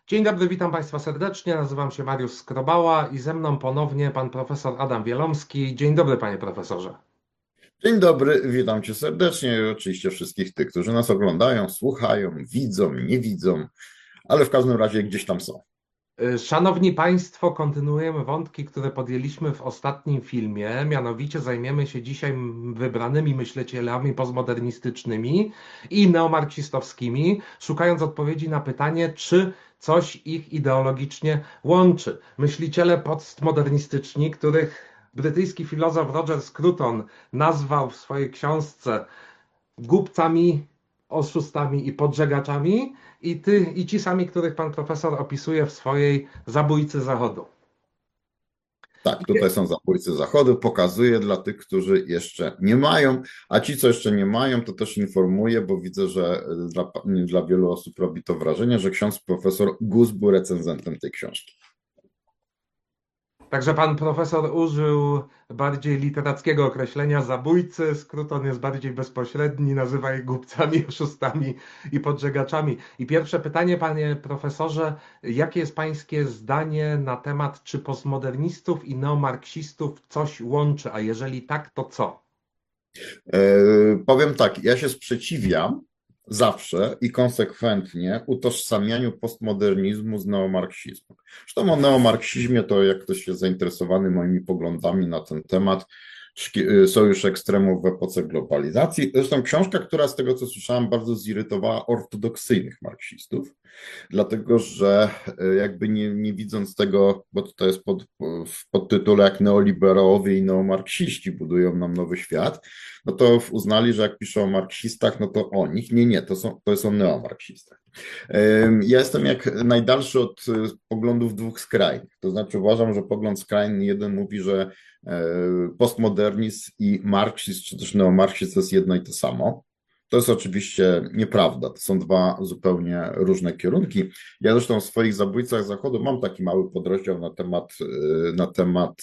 Dzień dobry, witam Państwa serdecznie. Nazywam się Mariusz Skrobała i ze mną ponownie pan profesor Adam Wielomski. Dzień dobry, panie profesorze. Dzień dobry, witam cię serdecznie i oczywiście wszystkich tych, którzy nas oglądają, słuchają, widzą, nie widzą, ale w każdym razie gdzieś tam są. Szanowni Państwo, kontynuujemy wątki, które podjęliśmy w ostatnim filmie. Mianowicie zajmiemy się dzisiaj wybranymi myślicielami postmodernistycznymi i neomarksistowskimi, szukając odpowiedzi na pytanie, czy coś ich ideologicznie łączy. Myśliciele postmodernistyczni, których brytyjski filozof Roger Scruton nazwał w swojej książce głupcami, oszustami i podżegaczami i ci sami, których pan profesor opisuje w swojej Zabójcy Zachodu. Tak, tutaj są zabójcy Zachodu, pokazuję dla tych, którzy jeszcze nie mają, a ci, co jeszcze nie mają, to też informuję, bo widzę, że dla wielu osób robi to wrażenie, że ksiądz profesor Gus był recenzentem tej książki. Także pan profesor użył bardziej literackiego określenia zabójcy, Scruton jest bardziej bezpośredni, nazywa ich głupcami, oszustami i podżegaczami. I pierwsze pytanie, panie profesorze, jakie jest pańskie zdanie na temat, czy postmodernistów i neomarksistów coś łączy, a jeżeli tak, to co? Powiem tak, ja się sprzeciwiam zawsze i konsekwentnie utożsamianiu postmodernizmu z neomarksizmem. Zresztą o neomarksizmie to jak ktoś jest zainteresowany moimi poglądami na ten temat, Sojusz Ekstremów w epoce globalizacji. Zresztą książka, która z tego co słyszałem bardzo zirytowała ortodoksyjnych marksistów, dlatego że jakby nie widząc tego, bo to jest w podtytule jak neoliberałowie i neomarksiści budują nam nowy świat, no to uznali, że jak piszą o marksistach, no to o nich. Nie, to są neomarksistach. Ja jestem jak najdalszy od poglądów dwóch skrajnych. To znaczy uważam, że pogląd skrajny jeden mówi, że postmodernizm i marksizm, czy też neomarksizm to jest jedno i to samo. To jest oczywiście nieprawda. To są dwa zupełnie różne kierunki. Ja zresztą w swoich Zabójcach Zachodu mam taki mały podrozdział na temat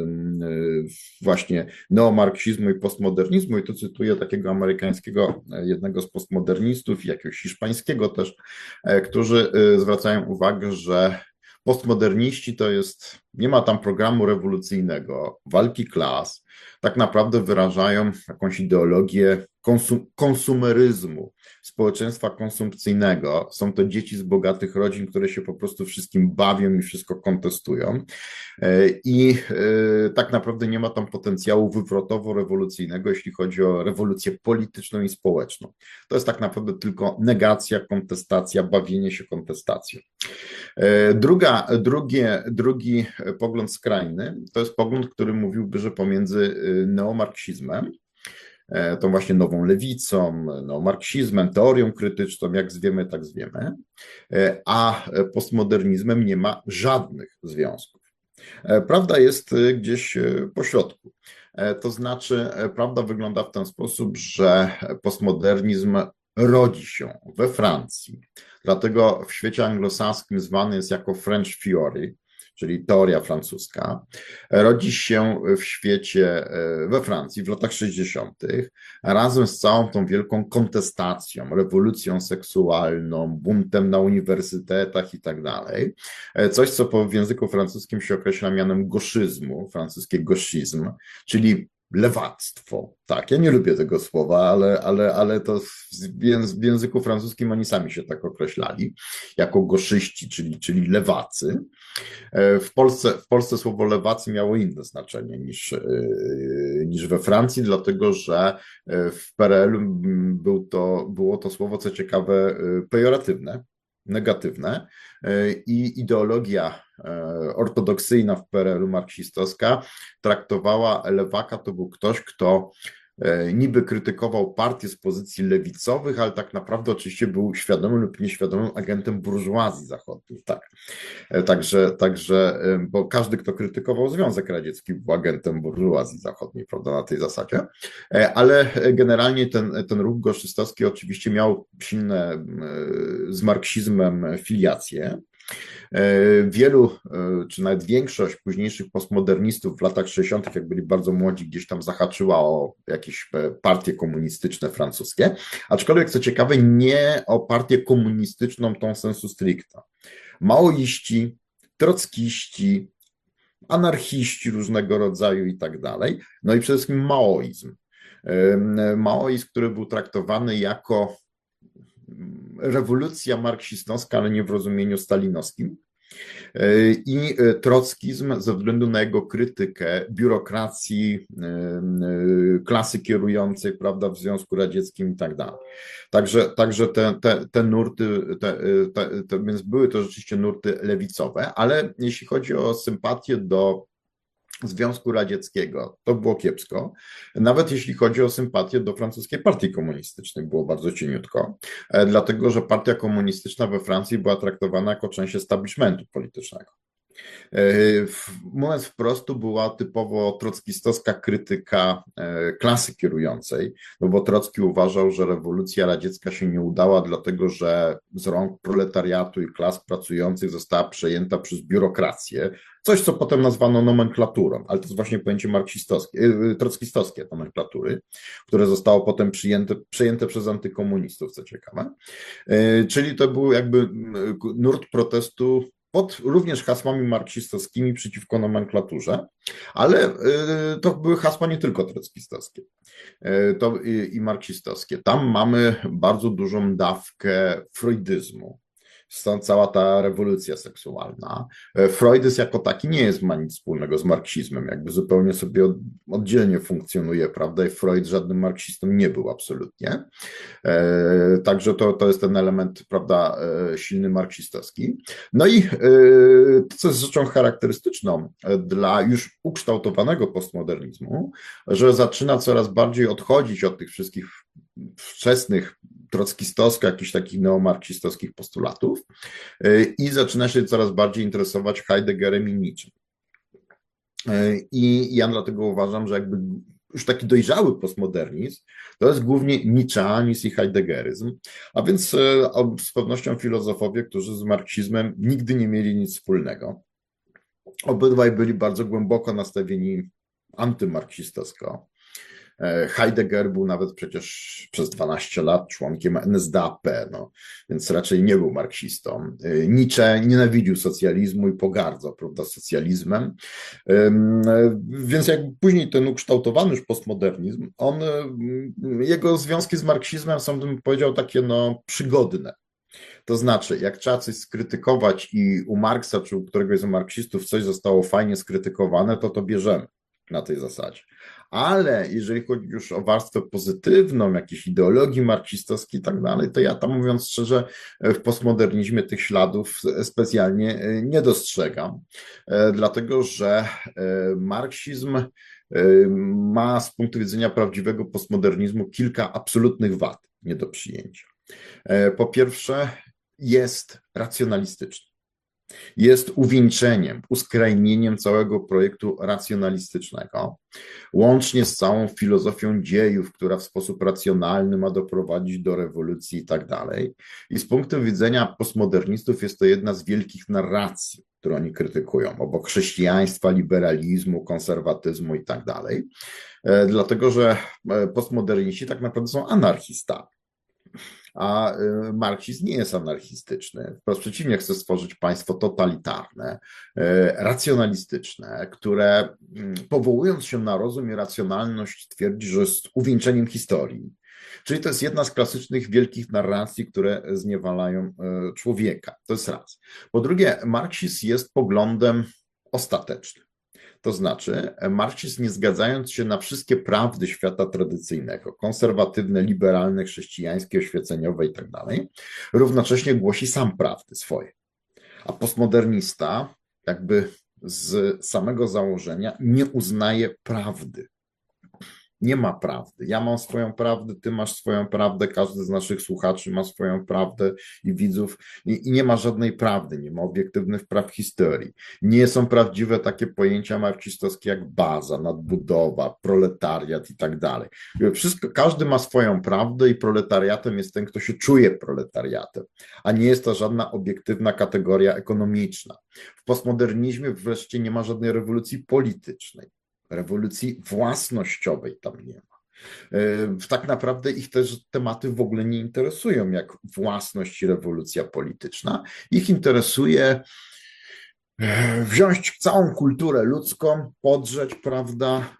właśnie neomarksizmu i postmodernizmu i tu cytuję takiego amerykańskiego jednego z postmodernistów, jakiegoś hiszpańskiego też, którzy zwracają uwagę, że postmoderniści to jest, nie ma tam programu rewolucyjnego, walki klas, tak naprawdę wyrażają jakąś ideologię konsumeryzmu, społeczeństwa konsumpcyjnego. Są to dzieci z bogatych rodzin, które się po prostu wszystkim bawią i wszystko kontestują. I tak naprawdę nie ma tam potencjału wywrotowo-rewolucyjnego, jeśli chodzi o rewolucję polityczną i społeczną. To jest tak naprawdę tylko negacja, kontestacja, bawienie się kontestacją. Drugi pogląd skrajny to jest pogląd, który mówiłby, że pomiędzy neomarksizmem, tą właśnie nową lewicą, neomarksizmem, teorią krytyczną, jak zwiemy, tak zwiemy, a postmodernizmem nie ma żadnych związków. Prawda jest gdzieś po środku. To znaczy, prawda wygląda w ten sposób, że postmodernizm rodzi się we Francji. Dlatego w świecie anglosaskim zwany jest jako French Theory, czyli teoria francuska. Rodzi się w świecie, we Francji w latach 60., razem z całą tą wielką kontestacją, rewolucją seksualną, buntem na uniwersytetach i tak dalej. Coś, co w języku francuskim się określa mianem gauchismu, francuskie gauchisme, czyli lewactwo. Tak, ja nie lubię tego słowa, ale to w języku francuskim oni sami się tak określali, jako goszyści, czyli lewacy. W Polsce słowo lewacy miało inne znaczenie niż we Francji, dlatego że w PRL było to słowo, co ciekawe, pejoratywne, negatywne i ideologia ortodoksyjna w PRL-u marksistowska traktowała lewaka, to był ktoś, kto niby krytykował partię z pozycji lewicowych, ale tak naprawdę oczywiście był świadomym lub nieświadomym agentem burżuazji zachodniej. Tak. Także, bo każdy, kto krytykował Związek Radziecki, był agentem burżuazji zachodniej, prawda, na tej zasadzie. Ale generalnie ten ruch goszystowski oczywiście miał silne z marksizmem filiacje. Wielu, czy nawet większość późniejszych postmodernistów w latach 60., jak byli bardzo młodzi, gdzieś tam zahaczyła o jakieś partie komunistyczne francuskie, aczkolwiek co ciekawe, nie o partię komunistyczną tą sensu stricto. Maoiści, trockiści, anarchiści różnego rodzaju i tak dalej, no i przede wszystkim maoizm. Maoizm, który był traktowany jako rewolucja marksistowska, ale nie w rozumieniu stalinowskim. I trockizm ze względu na jego krytykę biurokracji, klasy kierującej, prawda, w Związku Radzieckim i tak dalej. Także te nurty, więc były to rzeczywiście nurty lewicowe, ale jeśli chodzi o sympatię do Związku Radzieckiego, to było kiepsko. Nawet jeśli chodzi o sympatię do francuskiej partii komunistycznej, było bardzo cieniutko, dlatego że partia komunistyczna we Francji była traktowana jako część establishmentu politycznego. Mówiąc wprost, to była typowo trockistowska krytyka klasy kierującej, no bo Trocki uważał, że rewolucja radziecka się nie udała, dlatego że z rąk proletariatu i klas pracujących została przejęta przez biurokrację, coś co potem nazwano nomenklaturą, ale to jest właśnie pojęcie trockistowskie nomenklatury, które zostało potem przejęte przez antykomunistów, co ciekawe. Czyli to był jakby nurt protestu pod również hasłami marksistowskimi przeciwko nomenklaturze, ale to były hasła nie tylko trockistowskie to i marksistowskie. Tam mamy bardzo dużą dawkę freudyzmu. Stąd cała ta rewolucja seksualna. Freudyzm jako taki nie jest, ma nic wspólnego z marksizmem, jakby zupełnie sobie oddzielnie funkcjonuje, prawda? I Freud żadnym marksistą nie był absolutnie. Także to jest ten element, prawda, silny marksistowski. No i to, co jest rzeczą charakterystyczną dla już ukształtowanego postmodernizmu, że zaczyna coraz bardziej odchodzić od tych wszystkich wczesnych trockistowskich, jakichś takich neomarksistowskich postulatów i zaczyna się coraz bardziej interesować Heideggerem i Nietzsche. I ja dlatego uważam, że jakby już taki dojrzały postmodernizm to jest głównie niczeanizm i heideggeryzm, a więc z pewnością filozofowie, którzy z marksizmem nigdy nie mieli nic wspólnego. Obydwaj byli bardzo głęboko nastawieni antymarksistowsko. Heidegger był nawet przecież przez 12 lat członkiem NSDAP, no, więc raczej nie był marksistą. Nietzsche nienawidził socjalizmu i pogardzał, prawda, socjalizmem. Więc jak później ten ukształtowany już postmodernizm, jego związki z marksizmem są, bym powiedział, takie no przygodne. To znaczy, jak trzeba coś skrytykować i u Marksa czy u któregoś z marksistów coś zostało fajnie skrytykowane, to bierzemy na tej zasadzie. Ale jeżeli chodzi już o warstwę pozytywną, jakieś ideologii marksistowskiej i tak dalej, to ja tam, mówiąc szczerze, w postmodernizmie tych śladów specjalnie nie dostrzegam, dlatego że marksizm ma z punktu widzenia prawdziwego postmodernizmu kilka absolutnych wad nie do przyjęcia. Po pierwsze, jest racjonalistyczny. Jest uwieńczeniem, uskrajnieniem całego projektu racjonalistycznego, łącznie z całą filozofią dziejów, która w sposób racjonalny ma doprowadzić do rewolucji i tak dalej. I z punktu widzenia postmodernistów jest to jedna z wielkich narracji, które oni krytykują, obok chrześcijaństwa, liberalizmu, konserwatyzmu i tak dalej, dlatego że postmoderniści tak naprawdę są anarchistami. A marksizm nie jest anarchistyczny. Wprost przeciwnie, chce stworzyć państwo totalitarne, racjonalistyczne, które powołując się na rozum i racjonalność twierdzi, że jest uwieńczeniem historii. Czyli to jest jedna z klasycznych wielkich narracji, które zniewalają człowieka. To jest raz. Po drugie, marksizm jest poglądem ostatecznym. To znaczy, marksizm, nie zgadzając się na wszystkie prawdy świata tradycyjnego, konserwatywne, liberalne, chrześcijańskie, oświeceniowe i tak dalej, równocześnie głosi sam prawdy swoje. A postmodernista jakby z samego założenia nie uznaje prawdy. Nie ma prawdy. Ja mam swoją prawdę, ty masz swoją prawdę, każdy z naszych słuchaczy ma swoją prawdę i widzów i nie ma żadnej prawdy, nie ma obiektywnych praw historii. Nie są prawdziwe takie pojęcia marksistowskie jak baza, nadbudowa, proletariat i tak dalej. Wszystko, każdy ma swoją prawdę i proletariatem jest ten, kto się czuje proletariatem, a nie jest to żadna obiektywna kategoria ekonomiczna. W postmodernizmie wreszcie nie ma żadnej rewolucji politycznej. Rewolucji własnościowej tam nie ma. Tak naprawdę ich też tematy w ogóle nie interesują, jak własność i rewolucja polityczna. Ich interesuje wziąć całą kulturę ludzką, podrzeć, prawda,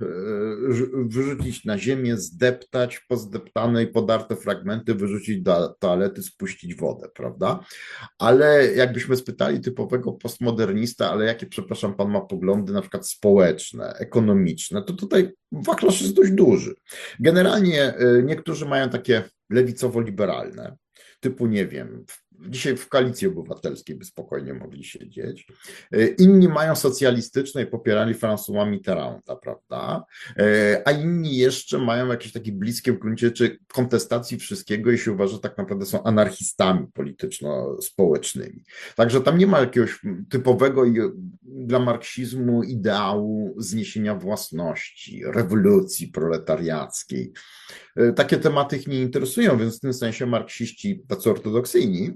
wyrzucić na ziemię, zdeptać, pozdeptane i podarte fragmenty, wyrzucić do toalety, spuścić wodę, prawda? Ale jakbyśmy spytali typowego postmodernista, ale jakie, przepraszam, pan ma poglądy na przykład społeczne, ekonomiczne, to tutaj wachlarz jest dość duży. Generalnie niektórzy mają takie lewicowo-liberalne, typu, nie wiem, dzisiaj w Koalicji Obywatelskiej by spokojnie mogli siedzieć. Inni mają socjalistyczne i popierali François Mitterranda, prawda? A inni jeszcze mają jakieś takie bliskie w gruncie rzeczy kontestacji wszystkiego i się uważa, że tak naprawdę są anarchistami polityczno-społecznymi. Także tam nie ma jakiegoś typowego dla marksizmu ideału zniesienia własności, rewolucji proletariackiej. Takie tematy ich nie interesują, więc w tym sensie marksiści, tacy ortodoksyjni,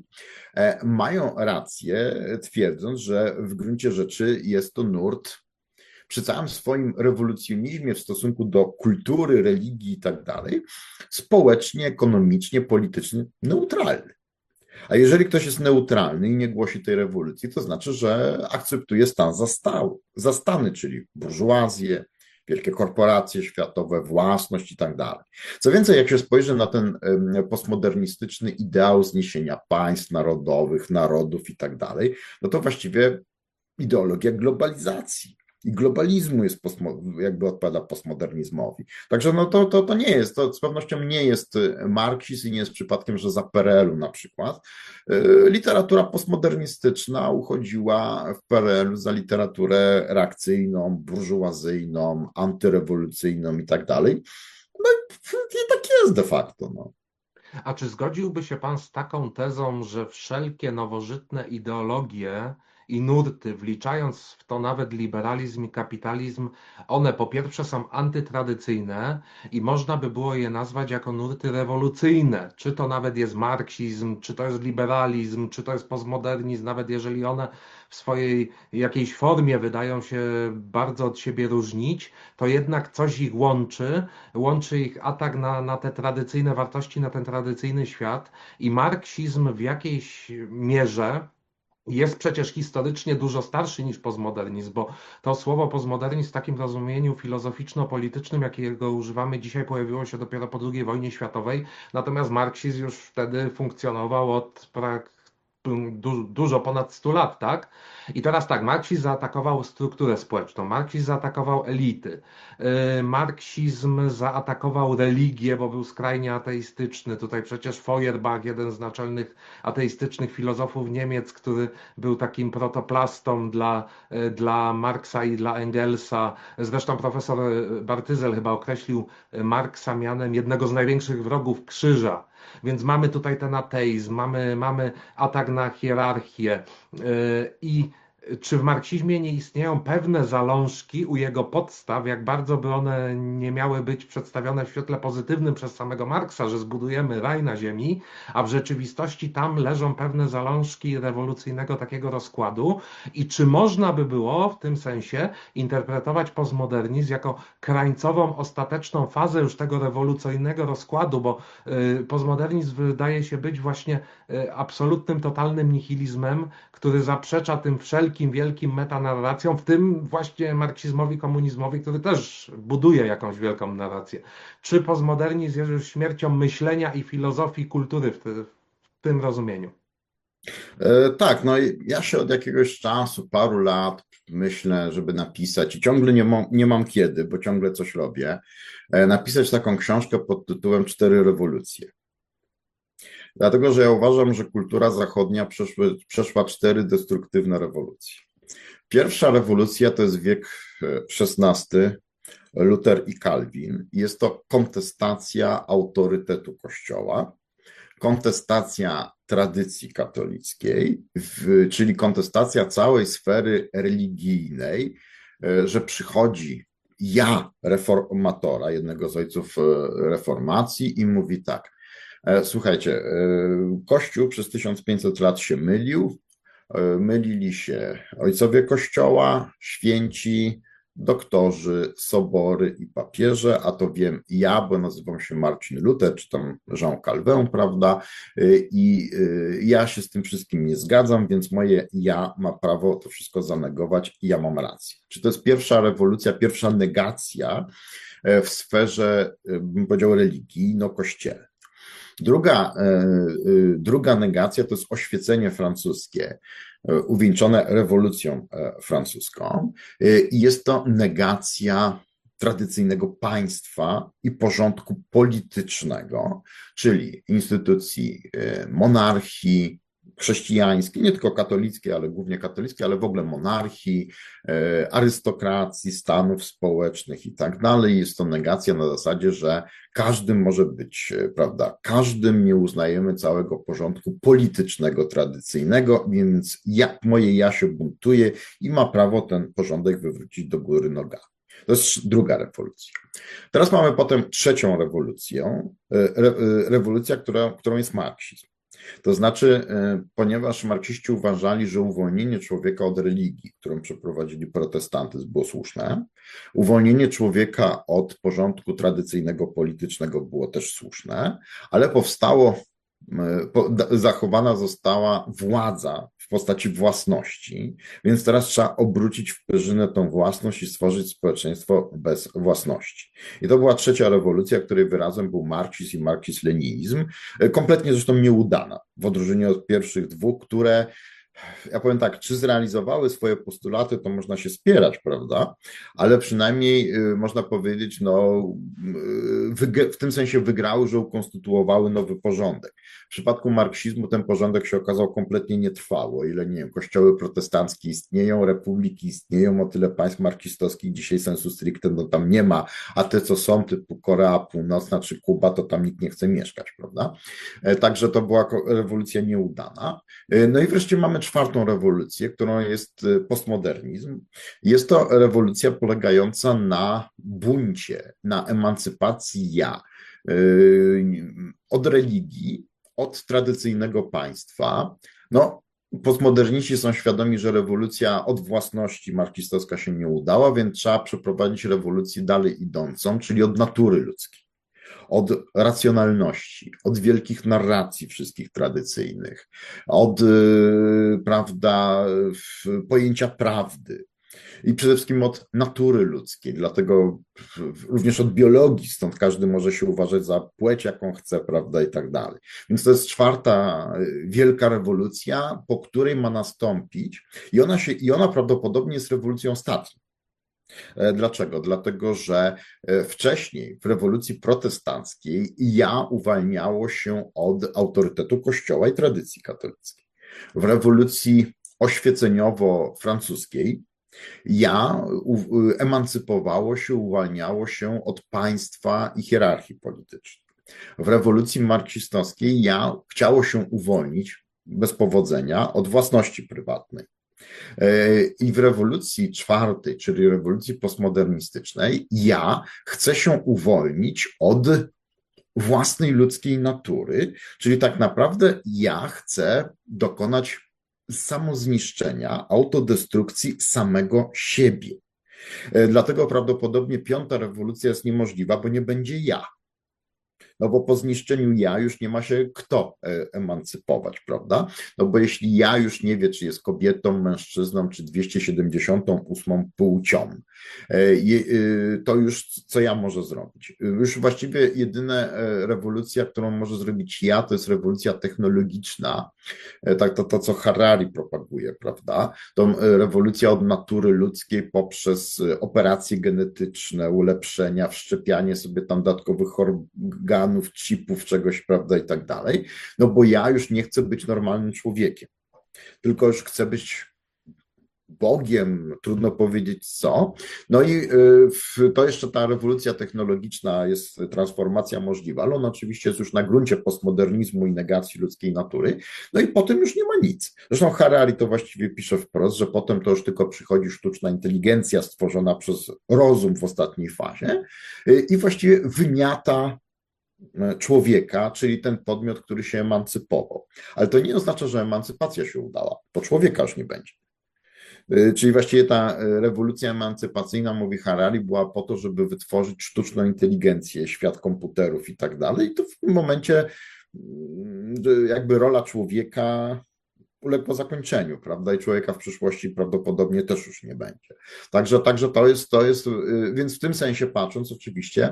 mają rację, twierdząc, że w gruncie rzeczy jest to nurt przy całym swoim rewolucjonizmie w stosunku do kultury, religii i tak dalej, społecznie, ekonomicznie, politycznie neutralny. A jeżeli ktoś jest neutralny i nie głosi tej rewolucji, to znaczy, że akceptuje stan zastany, czyli burżuazję, wielkie korporacje światowe, własność i tak dalej. Co więcej, jak się spojrzy na ten postmodernistyczny ideał zniesienia państw narodowych, narodów i tak dalej, no to właściwie ideologia globalizacji i globalizmu jest jakby odpowiada postmodernizmowi. Także no to nie jest, to z pewnością nie jest marksizm i nie jest przypadkiem, że za PRL-u na przykład literatura postmodernistyczna uchodziła w PRL-u za literaturę reakcyjną, burżuazyjną, antyrewolucyjną i tak dalej. No i tak jest de facto. No. A czy zgodziłby się pan z taką tezą, że wszelkie nowożytne ideologie i nurty, wliczając w to nawet liberalizm i kapitalizm, one po pierwsze są antytradycyjne i można by było je nazwać jako nurty rewolucyjne. Czy to nawet jest marksizm, czy to jest liberalizm, czy to jest postmodernizm, nawet jeżeli one w swojej jakiejś formie wydają się bardzo od siebie różnić, to jednak coś ich łączy ich atak na te tradycyjne wartości, na ten tradycyjny świat i marksizm w jakiejś mierze jest przecież historycznie dużo starszy niż postmodernizm, bo to słowo postmodernizm w takim rozumieniu filozoficzno-politycznym, jakiego używamy dzisiaj, pojawiło się dopiero po II wojnie światowej, natomiast marksizm już wtedy funkcjonował od dużo ponad 100 lat, tak? I teraz tak, marksizm zaatakował strukturę społeczną, marksizm zaatakował elity, marksizm zaatakował religię, bo był skrajnie ateistyczny. Tutaj przecież Feuerbach, jeden z naczelnych ateistycznych filozofów Niemiec, który był takim protoplastą dla Marksa i dla Engelsa. Zresztą profesor Bartyzel chyba określił Marksa mianem jednego z największych wrogów krzyża. Więc mamy tutaj ten ateizm, mamy atak na hierarchię i czy w marksizmie nie istnieją pewne zalążki u jego podstaw, jak bardzo by one nie miały być przedstawione w świetle pozytywnym przez samego Marksa, że zbudujemy raj na ziemi, a w rzeczywistości tam leżą pewne zalążki rewolucyjnego takiego rozkładu i czy można by było w tym sensie interpretować postmodernizm jako krańcową, ostateczną fazę już tego rewolucyjnego rozkładu, bo postmodernizm wydaje się być właśnie absolutnym, totalnym nihilizmem, który zaprzecza tym wszelkim wielkim metanarracjom, w tym właśnie marksizmowi, komunizmowi, który też buduje jakąś wielką narrację. Czy postmodernizm jest już śmiercią myślenia i filozofii kultury w tym rozumieniu? Tak, no i ja się od jakiegoś czasu, paru lat myślę, żeby napisać i ciągle nie mam kiedy, bo ciągle coś robię, napisać taką książkę pod tytułem Cztery rewolucje. Dlatego, że ja uważam, że kultura zachodnia przeszła cztery destruktywne rewolucje. Pierwsza rewolucja to jest wiek XVI, Luther i Calvin. Jest to kontestacja autorytetu Kościoła, kontestacja tradycji katolickiej, czyli kontestacja całej sfery religijnej, że przychodzi ja, reformatora, jednego z ojców reformacji, i mówi tak: słuchajcie, Kościół przez 1500 lat się mylił, mylili się ojcowie Kościoła, święci, doktorzy, sobory i papieże, a to wiem ja, bo nazywam się Marcin Luther, czy tam Jean Calvin, prawda? I ja się z tym wszystkim nie zgadzam, więc moje ja ma prawo to wszystko zanegować i ja mam rację. Czy to jest pierwsza rewolucja, pierwsza negacja w sferze, bym powiedział, religijno-kościelnej? Druga negacja to jest oświecenie francuskie, uwieńczone rewolucją francuską. I jest to negacja tradycyjnego państwa i porządku politycznego, czyli instytucji monarchii chrześcijańskiej, nie tylko katolickiej, ale głównie katolickiej, ale w ogóle monarchii, arystokracji, stanów społecznych i tak dalej. Jest to negacja na zasadzie, że każdym może być, prawda, każdym nie uznajemy całego porządku politycznego, tradycyjnego, więc moje ja się buntuje i ma prawo ten porządek wywrócić do góry nogami. To jest druga rewolucja. Teraz mamy potem trzecią rewolucję, rewolucja, którą jest marksizm. To znaczy, ponieważ marksiści uważali, że uwolnienie człowieka od religii, którą przeprowadzili protestantyzm, było słuszne, uwolnienie człowieka od porządku tradycyjnego politycznego było też słuszne, ale zachowana została władza w postaci własności, więc teraz trzeba obrócić w perzynę tą własność i stworzyć społeczeństwo bez własności. I to była trzecia rewolucja, której wyrazem był marksizm i marksizm-leninizm, kompletnie zresztą nieudana, w odróżnieniu od pierwszych dwóch, które, ja powiem tak, czy zrealizowały swoje postulaty, to można się spierać, prawda? Ale przynajmniej można powiedzieć, no, w tym sensie wygrały, że ukonstytuowały nowy porządek. W przypadku marksizmu ten porządek się okazał kompletnie nietrwały. O ile, nie wiem, kościoły protestanckie istnieją, republiki istnieją, o tyle państw marksistowskich dzisiaj sensu stricte no tam nie ma, a te, co są, typu Korea Północna czy Kuba, to tam nikt nie chce mieszkać, prawda? Także to była rewolucja nieudana. No i wreszcie mamy czwartą rewolucję, którą jest postmodernizm. Jest to rewolucja polegająca na buncie, na emancypacji ja od religii, od tradycyjnego państwa. No, postmoderniści są świadomi, że rewolucja od własności marksistowska się nie udała, więc trzeba przeprowadzić rewolucję dalej idącą, czyli od natury ludzkiej, od racjonalności, od wielkich narracji wszystkich tradycyjnych, od, prawda, pojęcia prawdy i przede wszystkim od natury ludzkiej, dlatego również od biologii, stąd każdy może się uważać za płeć, jaką chce, prawda, i tak dalej. Więc to jest czwarta wielka rewolucja, po której ma nastąpić i ona prawdopodobnie jest rewolucją ostatnią. Dlaczego? Dlatego, że wcześniej w rewolucji protestanckiej ja uwalniało się od autorytetu Kościoła i tradycji katolickiej. W rewolucji oświeceniowo-francuskiej ja emancypowało się, uwalniało się od państwa i hierarchii politycznej. W rewolucji marksistowskiej ja chciało się uwolnić bez powodzenia od własności prywatnej. I w rewolucji czwartej, czyli rewolucji postmodernistycznej, ja chcę się uwolnić od własnej ludzkiej natury, czyli tak naprawdę ja chcę dokonać samozniszczenia, autodestrukcji samego siebie. Dlatego prawdopodobnie piąta rewolucja jest niemożliwa, bo nie będzie ja. No bo po zniszczeniu ja już nie ma się kto emancypować, prawda? No bo jeśli ja już nie wie, czy jest kobietą, mężczyzną, czy 278 płcią, to już co ja może zrobić? Już właściwie jedyna rewolucja, którą może zrobić ja, to jest rewolucja technologiczna, tak to co Harari propaguje, prawda? To rewolucja od natury ludzkiej poprzez operacje genetyczne, ulepszenia, wszczepianie sobie tam dodatkowych organów, chipów, czegoś, prawda, i tak dalej, no bo ja już nie chcę być normalnym człowiekiem, tylko już chcę być Bogiem, trudno powiedzieć co. No i to jeszcze ta rewolucja technologiczna jest, transformacja możliwa, ale ona oczywiście jest już na gruncie postmodernizmu i negacji ludzkiej natury. No i potem już nie ma nic. Zresztą Harari to właściwie pisze wprost, że potem to już tylko przychodzi sztuczna inteligencja stworzona przez rozum w ostatniej fazie i właściwie wymiata człowieka, czyli ten podmiot, który się emancypował. Ale to nie oznacza, że emancypacja się udała, bo człowieka już nie będzie. Czyli właściwie ta rewolucja emancypacyjna, mówi Harari, była po to, żeby wytworzyć sztuczną inteligencję, świat komputerów i tak dalej. I to w tym momencie jakby rola człowieka uległa zakończeniu, prawda? I człowieka w przyszłości prawdopodobnie też już nie będzie. Także to jest, więc w tym sensie patrząc, oczywiście,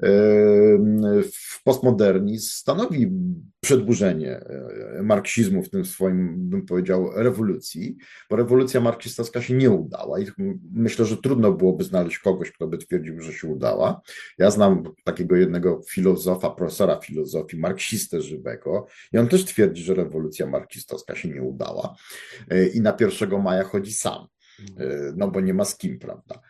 postmodernizm stanowi przedłużenie marksizmu w tym swoim, bym powiedział, rewolucji, bo rewolucja marksistowska się nie udała i myślę, że trudno byłoby znaleźć kogoś, kto by twierdził, że się udała. Ja znam takiego jednego filozofa, profesora filozofii, marksistę żywego i on też twierdzi, że rewolucja marksistowska się nie udała i na 1 maja chodzi sam. No bo nie ma z kim, prawda?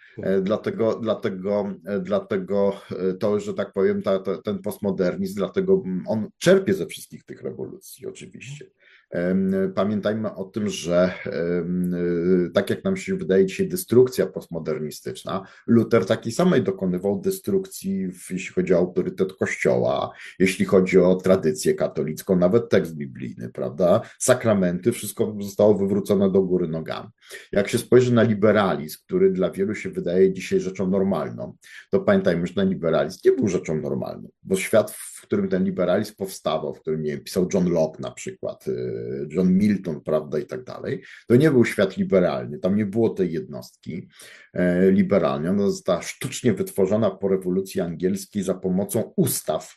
Dlatego to, że tak powiem, ten postmodernizm, dlatego on czerpie ze wszystkich tych rewolucji, oczywiście. Pamiętajmy o tym, że tak jak nam się wydaje dzisiaj destrukcja postmodernistyczna, Luter takiej samej dokonywał destrukcji, jeśli chodzi o autorytet Kościoła, jeśli chodzi o tradycję katolicką, nawet tekst biblijny, prawda? Sakramenty, wszystko zostało wywrócone do góry nogami. Jak się spojrzy na liberalizm, który dla wielu się wydaje dzisiaj rzeczą normalną, to pamiętajmy, że ten liberalizm nie był rzeczą normalną, bo świat, w którym ten liberalizm powstawał, w którym, nie wiem, pisał John Locke na przykład, John Milton, prawda, i tak dalej, to nie był świat liberalny, tam nie było tej jednostki liberalnej, ona została sztucznie wytworzona po rewolucji angielskiej za pomocą ustaw,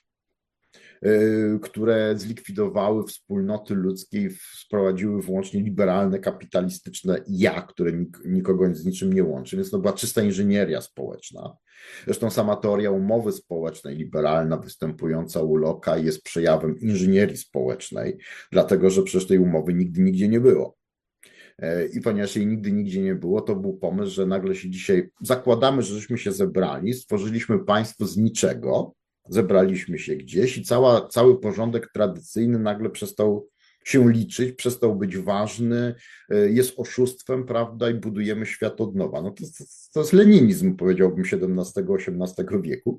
które zlikwidowały wspólnoty ludzkie i wprowadziły wyłącznie liberalne, kapitalistyczne ja, które nikogo z niczym nie łączy. Więc to była czysta inżynieria społeczna. Zresztą sama teoria umowy społecznej, liberalna, występująca u Locke'a, jest przejawem inżynierii społecznej, dlatego że przecież tej umowy nigdy nigdzie nie było. I ponieważ jej nigdy nigdzie nie było, to był pomysł, że nagle się dzisiaj zakładamy, że żeśmy się zebrali, stworzyliśmy państwo z niczego, zebraliśmy się gdzieś i cały porządek tradycyjny nagle przestał się liczyć, przestał być ważny, jest oszustwem, prawda, i budujemy świat od nowa. No to jest leninizm, powiedziałbym, XVII-XVIII wieku.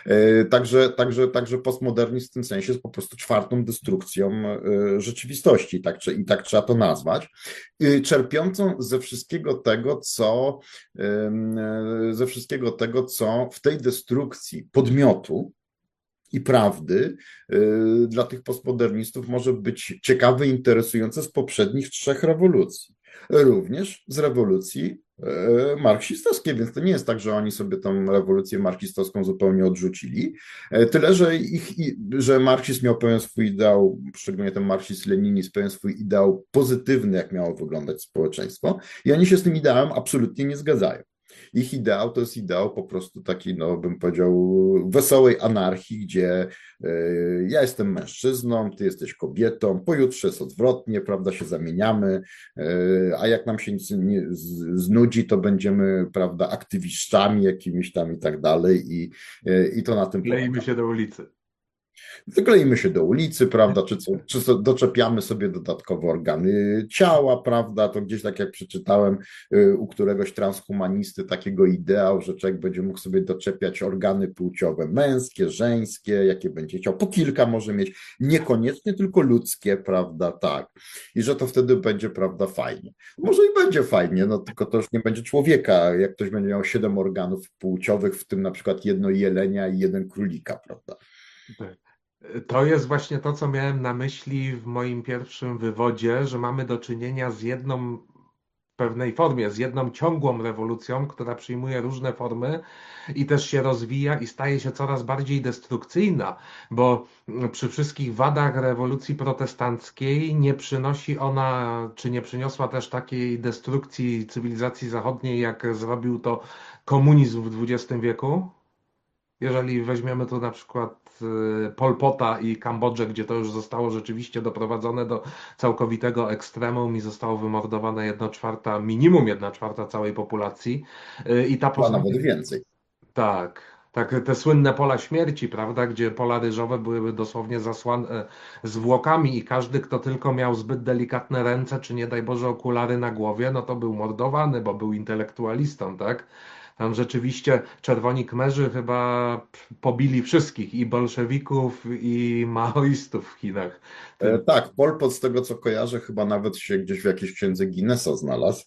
Także postmodernizm w tym sensie jest po prostu czwartą destrukcją rzeczywistości, i tak trzeba to nazwać, czerpiącą ze wszystkiego tego, co w tej destrukcji podmiotu i prawdy dla tych postmodernistów może być ciekawe i interesujące z poprzednich 3 rewolucji. Również z rewolucji marksistowskiej, więc to nie jest tak, że oni sobie tą rewolucję marksistowską zupełnie odrzucili, tyle, że marksizm miał pewien swój ideał, szczególnie ten marksizm-leninizm, pewien swój ideał pozytywny, jak miało wyglądać społeczeństwo i oni się z tym ideałem absolutnie nie zgadzają. Ich ideał to jest ideał po prostu taki, no bym powiedział, wesołej anarchii, gdzie ja jestem mężczyzną, ty jesteś kobietą, pojutrze jest odwrotnie, prawda, się zamieniamy, a jak nam się nic nie znudzi, to będziemy, prawda, aktywistami jakimiś tam i tak dalej i to na tym polega. Klejmy się do ulicy. Wykleimy się do ulicy, prawda, czy doczepiamy sobie dodatkowo organy ciała, prawda, to gdzieś tak jak przeczytałem u któregoś transhumanisty takiego ideał, że człowiek będzie mógł sobie doczepiać organy płciowe męskie, żeńskie, jakie będzie chciał, po kilka może mieć, niekoniecznie tylko ludzkie, prawda, tak, i że to wtedy będzie, prawda, fajnie. Może i będzie fajnie, no tylko to już nie będzie człowieka, jak ktoś będzie miał 7 organów płciowych, w tym na przykład 1 jelenia i 1 królika, prawda. To jest właśnie to, co miałem na myśli w moim pierwszym wywodzie, że mamy do czynienia z jedną w pewnej formie, z jedną ciągłą rewolucją, która przyjmuje różne formy i też się rozwija i staje się coraz bardziej destrukcyjna, bo przy wszystkich wadach rewolucji protestanckiej nie przynosi ona, czy nie przyniosła też takiej destrukcji cywilizacji zachodniej, jak zrobił to komunizm w XX wieku? Jeżeli weźmiemy tu na przykład Pol Pota i Kambodżę, gdzie to już zostało rzeczywiście doprowadzone do całkowitego ekstremum i zostało wymordowane 1/4, minimum 1/4 całej populacji. I ta A nawet więcej. tak, tak, te słynne pola śmierci, prawda, gdzie pola ryżowe były dosłownie zasłane zwłokami i każdy, kto tylko miał zbyt delikatne ręce, czy nie daj Boże okulary na głowie, no to był mordowany, bo był intelektualistą, tak? Tam rzeczywiście czerwoni kmerzy chyba pobili wszystkich, i bolszewików, i maoistów w Chinach. Tym. Tak, Pol Pot, z tego co kojarzę, chyba nawet się gdzieś w jakiejś księdze Guinnessa znalazł,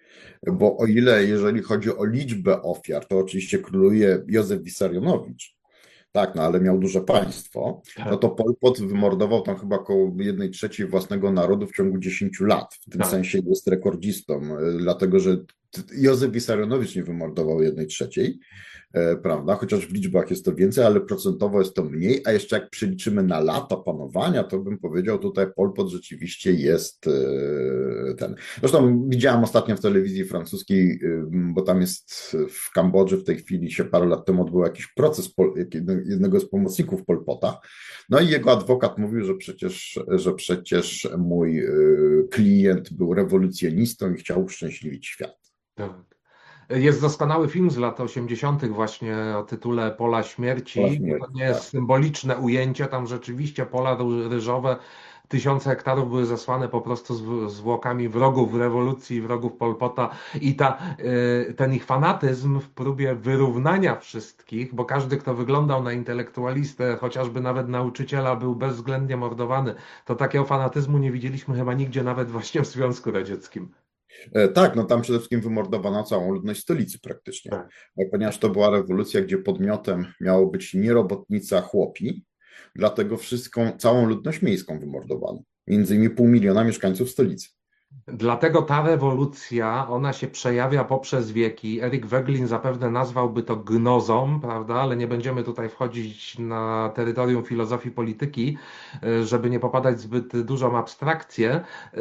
bo o ile jeżeli chodzi o liczbę ofiar, to oczywiście króluje Józef Wissarionowicz, tak, no ale miał duże państwo, no Tak, to Pol Pot wymordował tam chyba około 1/3 własnego narodu w ciągu 10 lat. W tym tak. sensie jest rekordzistą, dlatego że Józef Wissarionowicz nie wymordował 1/3, prawda? Chociaż w liczbach jest to więcej, ale procentowo jest to mniej, a jeszcze jak przeliczymy na lata panowania, to bym powiedział tutaj Pol Pot rzeczywiście jest ten. Zresztą widziałem ostatnio w telewizji francuskiej, bo tam jest w Kambodży w tej chwili się parę lat temu odbył jakiś proces jednego z pomocników Pol Pota. No i jego adwokat mówił, że przecież mój klient był rewolucjonistą i chciał uszczęśliwić świat. Tak. Jest doskonały film z lat 80. właśnie o tytule Pola Pola Śmierci. To śmierci, nie jest tak. symboliczne ujęcie, tam rzeczywiście pola ryżowe, tysiące hektarów były zasłane po prostu zwłokami wrogów rewolucji, wrogów Pol Pota i ten ich fanatyzm w próbie wyrównania wszystkich, bo każdy, kto wyglądał na intelektualistę, chociażby nawet nauczyciela, był bezwzględnie mordowany, to takiego fanatyzmu nie widzieliśmy chyba nigdzie, nawet właśnie w Związku Radzieckim. Tak, no tam przede wszystkim wymordowano całą ludność stolicy praktycznie, Tak. ponieważ to była rewolucja, gdzie podmiotem miało być nie robotnica, a chłopi, dlatego całą ludność miejską wymordowano, między innymi 500 000 mieszkańców stolicy. Dlatego ta rewolucja, ona się przejawia poprzez wieki. Erik Weglin zapewne nazwałby to gnozą, prawda? Ale nie będziemy tutaj wchodzić na terytorium filozofii polityki, żeby nie popadać w zbyt dużą abstrakcję,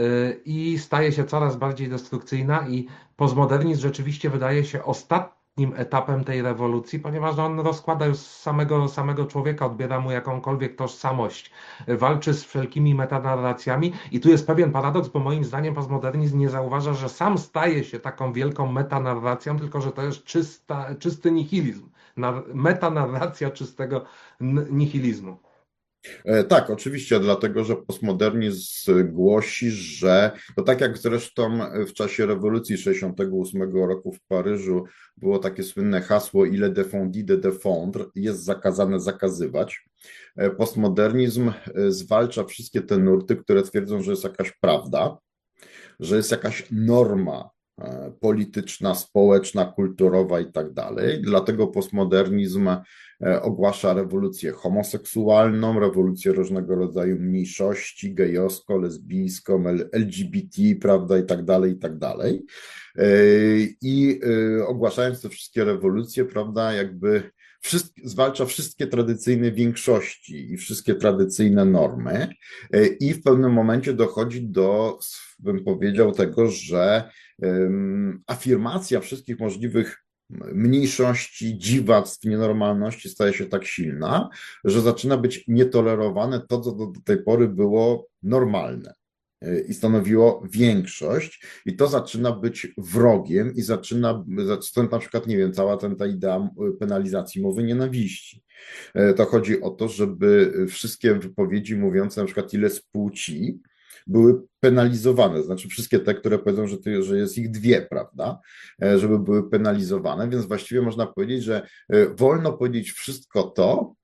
i staje się coraz bardziej destrukcyjna i postmodernizm rzeczywiście wydaje się ostatnim etapem tej rewolucji, ponieważ on rozkłada już samego człowieka, odbiera mu jakąkolwiek tożsamość, walczy z wszelkimi metanarracjami i tu jest pewien paradoks, bo moim zdaniem postmodernizm nie zauważa, że sam staje się taką wielką metanarracją, tylko że to jest czysty nihilizm. Metanarracja czystego nihilizmu. Tak, oczywiście, dlatego że postmodernizm głosi, że to tak jak zresztą w czasie rewolucji 68 roku w Paryżu było takie słynne hasło "Il est défendu de défendre", jest zakazane zakazywać. Postmodernizm zwalcza wszystkie te nurty, które twierdzą, że jest jakaś prawda, że jest jakaś norma polityczna, społeczna, kulturowa i tak dalej. Dlatego postmodernizm ogłasza rewolucję homoseksualną, rewolucję różnego rodzaju mniejszości, gejowską, lesbijską, LGBT, prawda, i tak dalej, i tak dalej. I ogłaszając te wszystkie rewolucje, prawda, jakby zwalcza wszystkie tradycyjne większości i wszystkie tradycyjne normy i w pewnym momencie dochodzi do, bym powiedział, tego, że afirmacja wszystkich możliwych mniejszości, dziwactw, nienormalności staje się tak silna, że zaczyna być nietolerowane to, co do tej pory było normalne i stanowiło większość, i to zaczyna być wrogiem i stąd na przykład, nie wiem, cała ta idea penalizacji mowy nienawiści. To chodzi o to, żeby wszystkie wypowiedzi mówiące na przykład ile z płci były penalizowane, znaczy wszystkie te, które powiedzą, że jest ich dwie, prawda, żeby były penalizowane, więc właściwie można powiedzieć, że wolno powiedzieć wszystko to,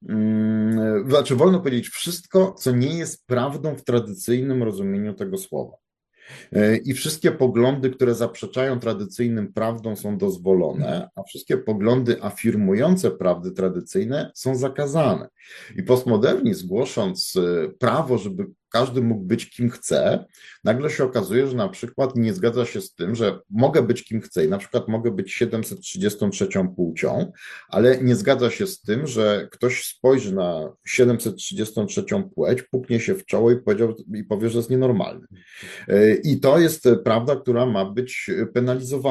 znaczy wolno powiedzieć wszystko, co nie jest prawdą w tradycyjnym rozumieniu tego słowa. I wszystkie poglądy, które zaprzeczają tradycyjnym prawdom, są dozwolone, a wszystkie poglądy afirmujące prawdy tradycyjne są zakazane. I postmodernizm, głosząc prawo, żeby każdy mógł być kim chce, nagle się okazuje, że na przykład nie zgadza się z tym, że mogę być kim chcę i na przykład mogę być 733 płcią, ale nie zgadza się z tym, że ktoś spojrzy na 733 płeć, puknie się w czoło i powie, że jest nienormalny. I to jest prawda, która ma być penalizowana.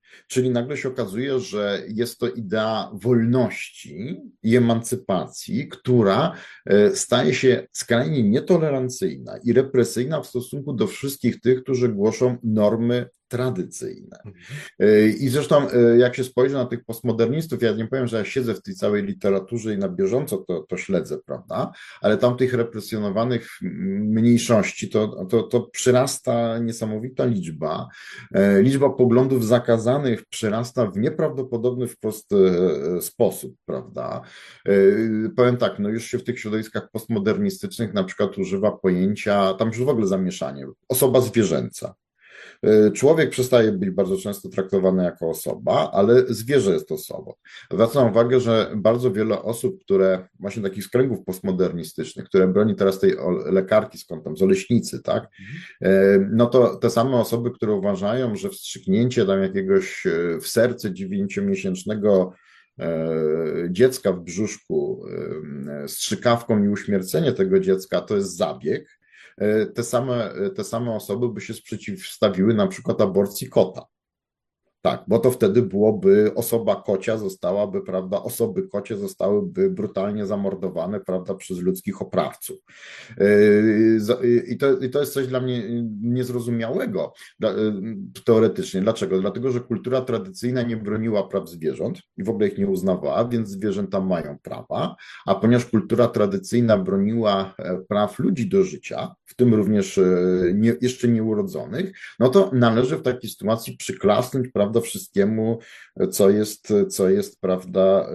Czyli nagle się okazuje, że jest to idea wolności i emancypacji, która staje się skrajnie nietolerancyjna i represyjna w stosunku do wszystkich tych, którzy głoszą normy tradycyjne. Mhm. I zresztą, jak się spojrzy na tych postmodernistów, ja nie powiem, że ja siedzę w tej całej literaturze i na bieżąco to śledzę, prawda? Ale tam tych represjonowanych mniejszości to przyrasta niesamowita liczba. Liczba poglądów zakazanych przyrasta w nieprawdopodobny wprost sposób, prawda? Powiem tak, no już się w tych środowiskach postmodernistycznych na przykład używa pojęcia, tam już w ogóle zamieszanie, osoba zwierzęca. Człowiek przestaje być bardzo często traktowany jako osoba, ale zwierzę jest osobą. Zwracam uwagę, że bardzo wiele osób, które właśnie takich z kręgów postmodernistycznych, które broni teraz tej lekarki skąd tam, z Oleśnicy, tak? No to te same osoby, które uważają, że wstrzyknięcie tam jakiegoś w serce 9-miesięcznego dziecka w brzuszku strzykawką i uśmiercenie tego dziecka to jest zabieg, te same osoby by się sprzeciwstawiły na przykład aborcji kota. Tak, bo to wtedy byłoby osoba kocia zostałaby, prawda, osoby kocie zostałyby brutalnie zamordowane, prawda, przez ludzkich oprawców. I to jest coś dla mnie niezrozumiałego teoretycznie. Dlaczego? Dlatego, że kultura tradycyjna nie broniła praw zwierząt i w ogóle ich nie uznawała, więc zwierzęta mają prawa, a ponieważ kultura tradycyjna broniła praw ludzi do życia, w tym również jeszcze nieurodzonych, no to należy w takiej sytuacji przyklasnąć, prawda, wszystkiemu, co jest, prawda,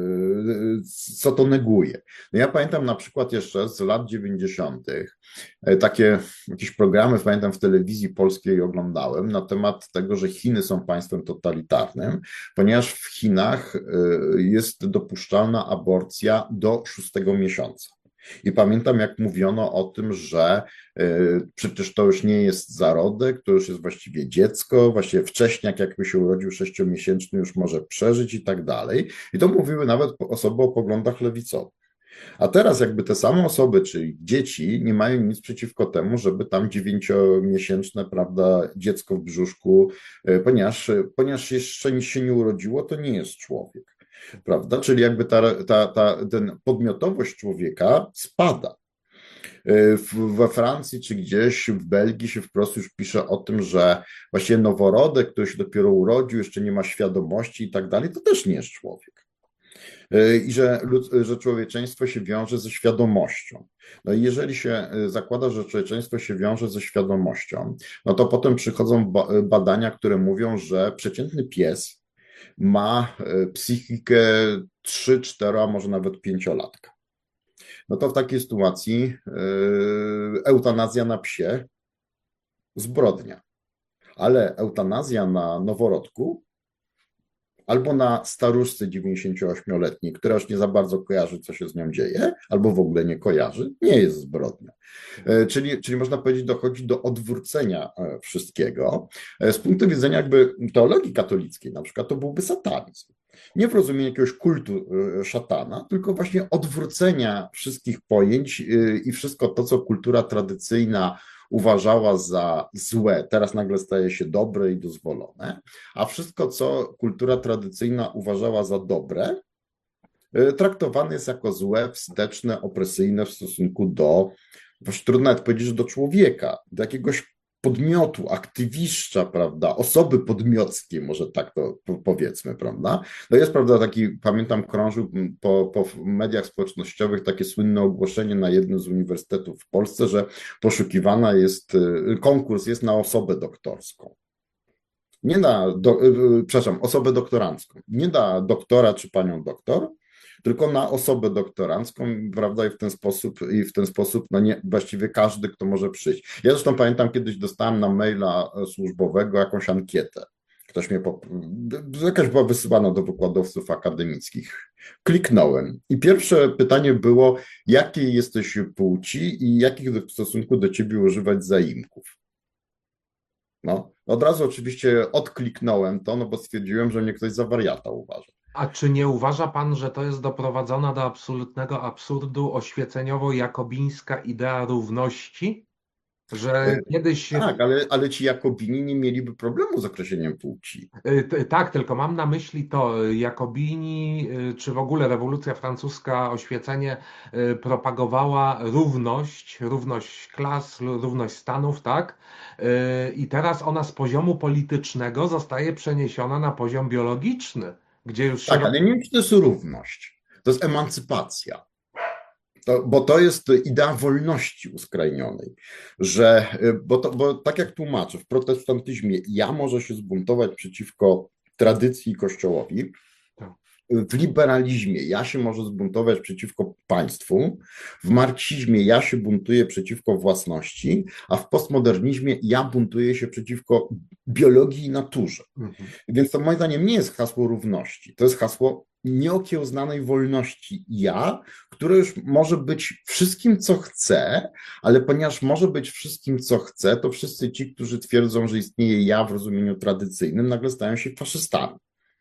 co to neguje. No ja pamiętam na przykład jeszcze z lat 90. takie jakieś programy, pamiętam w telewizji polskiej oglądałem na temat tego, że Chiny są państwem totalitarnym, ponieważ w Chinach jest dopuszczalna aborcja do 6 miesiąca. I pamiętam, jak mówiono o tym, że przecież to już nie jest zarodek, to już jest właściwie dziecko, właściwie wcześniak, jakby się urodził 6-miesięczny, już może przeżyć i tak dalej. I to mówiły nawet osoby o poglądach lewicowych. A teraz jakby te same osoby, czyli dzieci, nie mają nic przeciwko temu, żeby tam 9-miesięczne, prawda, dziecko w brzuszku, ponieważ jeszcze nic się nie urodziło, to nie jest człowiek, prawda? Czyli jakby ten podmiotowość człowieka spada. We Francji czy gdzieś w Belgii się wprost już pisze o tym, że właśnie noworodek, który się dopiero urodził, jeszcze nie ma świadomości i tak dalej, to też nie jest człowiek. I że człowieczeństwo się wiąże ze świadomością. No i jeżeli się zakłada, że człowieczeństwo się wiąże ze świadomością, no to potem przychodzą badania, które mówią, że przeciętny pies ma psychikę 3, 4, a może nawet 5-latka. No to w takiej sytuacji eutanazja na psie zbrodnia, ale eutanazja na noworodku albo na staruszce 98-letniej, która już nie za bardzo kojarzy, co się z nią dzieje, albo w ogóle nie kojarzy, nie jest zbrodnią. Czyli można powiedzieć, dochodzi do odwrócenia wszystkiego. Z punktu widzenia jakby teologii katolickiej na przykład to byłby satanizm. Nie w rozumieniu jakiegoś kultu szatana, tylko właśnie odwrócenia wszystkich pojęć i wszystko to, co kultura tradycyjna uważała za złe, teraz nagle staje się dobre i dozwolone, a wszystko, co kultura tradycyjna uważała za dobre, traktowane jest jako złe, wsteczne, opresyjne w stosunku do, właśnie trudno nawet powiedzieć, że do człowieka, do jakiegoś podmiotu, aktywiszcza, prawda, osoby podmiockiej, może tak to powiedzmy, prawda. No jest, prawda, taki, pamiętam, krążył po mediach społecznościowych takie słynne ogłoszenie na jednym z uniwersytetów w Polsce, że poszukiwana jest, konkurs jest na osobę doktorską. Nie przepraszam, osobę doktorancką. Nie na doktora czy panią doktor, tylko na osobę doktorancką, prawda, i w ten sposób, no nie, właściwie każdy, kto może przyjść. Ja zresztą pamiętam, kiedyś dostałem na maila służbowego jakąś ankietę. Jakaś była wysyłana do wykładowców akademickich. Kliknąłem i pierwsze pytanie było, jakiej jesteś płci i jakich w stosunku do ciebie używać zaimków. No, od razu oczywiście odkliknąłem to, no bo stwierdziłem, że mnie ktoś za wariata uważa. A czy nie uważa pan, że to jest doprowadzona do absolutnego absurdu oświeceniowo-jakobińska idea równości? że kiedyś Tak, ale ci Jakobini nie mieliby problemu z określeniem płci. Tak, tylko mam na myśli to Jakobini, czy w ogóle rewolucja francuska, oświecenie propagowała równość klas, równość stanów, tak? I teraz ona z poziomu politycznego zostaje przeniesiona na poziom biologiczny, gdzie już się Tak, ale nie wiem, czy to jest równość. To jest emancypacja. Bo to jest idea wolności uskrajnionej, że, bo tak jak tłumaczę, w protestantyzmie ja może się zbuntować przeciwko tradycji i kościołowi, w liberalizmie ja się może zbuntować przeciwko państwu, w marksizmie ja się buntuję przeciwko własności, a w postmodernizmie ja buntuję się przeciwko biologii i naturze. Mhm. Więc to moim zdaniem nie jest hasło równości, to jest hasło nieokiełznanej wolności ja, które już może być wszystkim, co chce, ale ponieważ może być wszystkim, co chce, to wszyscy ci, którzy twierdzą, że istnieje ja w rozumieniu tradycyjnym, nagle stają się faszystami.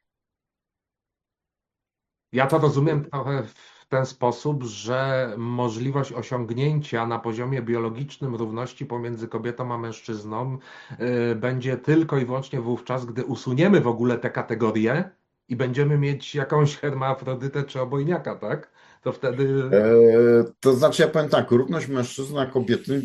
Ja to rozumiem trochę w ten sposób, że możliwość osiągnięcia na poziomie biologicznym równości pomiędzy kobietą a mężczyzną będzie tylko i wyłącznie wówczas, gdy usuniemy w ogóle te kategorie i będziemy mieć jakąś hermafrodytę czy obojniaka, tak? To wtedy. To znaczy, ja powiem tak, równość mężczyzny a kobiety,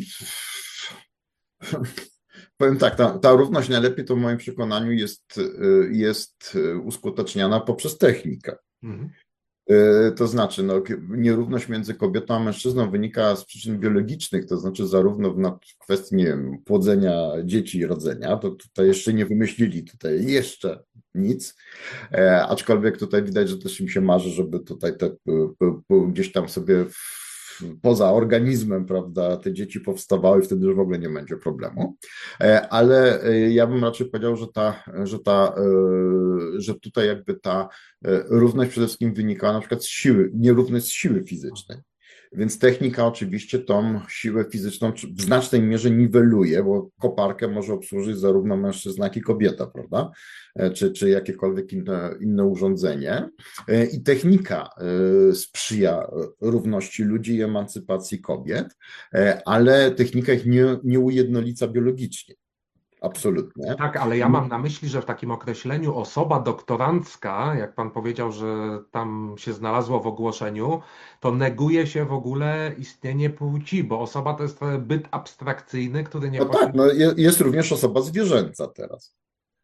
powiem tak, ta równość najlepiej to w moim przekonaniu jest uskuteczniana poprzez technikę. Mhm. To znaczy, no, nierówność między kobietą a mężczyzną wynika z przyczyn biologicznych, to znaczy zarówno w kwestii, nie wiem, płodzenia dzieci i rodzenia, to tutaj jeszcze nie wymyślili tutaj jeszcze nic, aczkolwiek tutaj widać, że też im się marzy, żeby tutaj gdzieś tam sobie poza organizmem, prawda, te dzieci powstawały i wtedy już w ogóle nie będzie problemu. Ale ja bym raczej powiedział, że tutaj jakby ta równość przede wszystkim wynika na przykład z siły, nierówność z siły fizycznej. Więc technika oczywiście tą siłę fizyczną w znacznej mierze niweluje, bo koparkę może obsłużyć zarówno mężczyzna, jak i kobieta, prawda? Czy jakiekolwiek inne urządzenie. I technika sprzyja równości ludzi i emancypacji kobiet, ale technika ich nie ujednolica biologicznie. Absolutnie. Tak, ale ja mam na myśli, że w takim określeniu osoba doktorancka, jak pan powiedział, że tam się znalazło w ogłoszeniu, to neguje się w ogóle istnienie płci, bo osoba to jest trochę byt abstrakcyjny, który nie No tak, posiada. no jest również osoba zwierzęca teraz.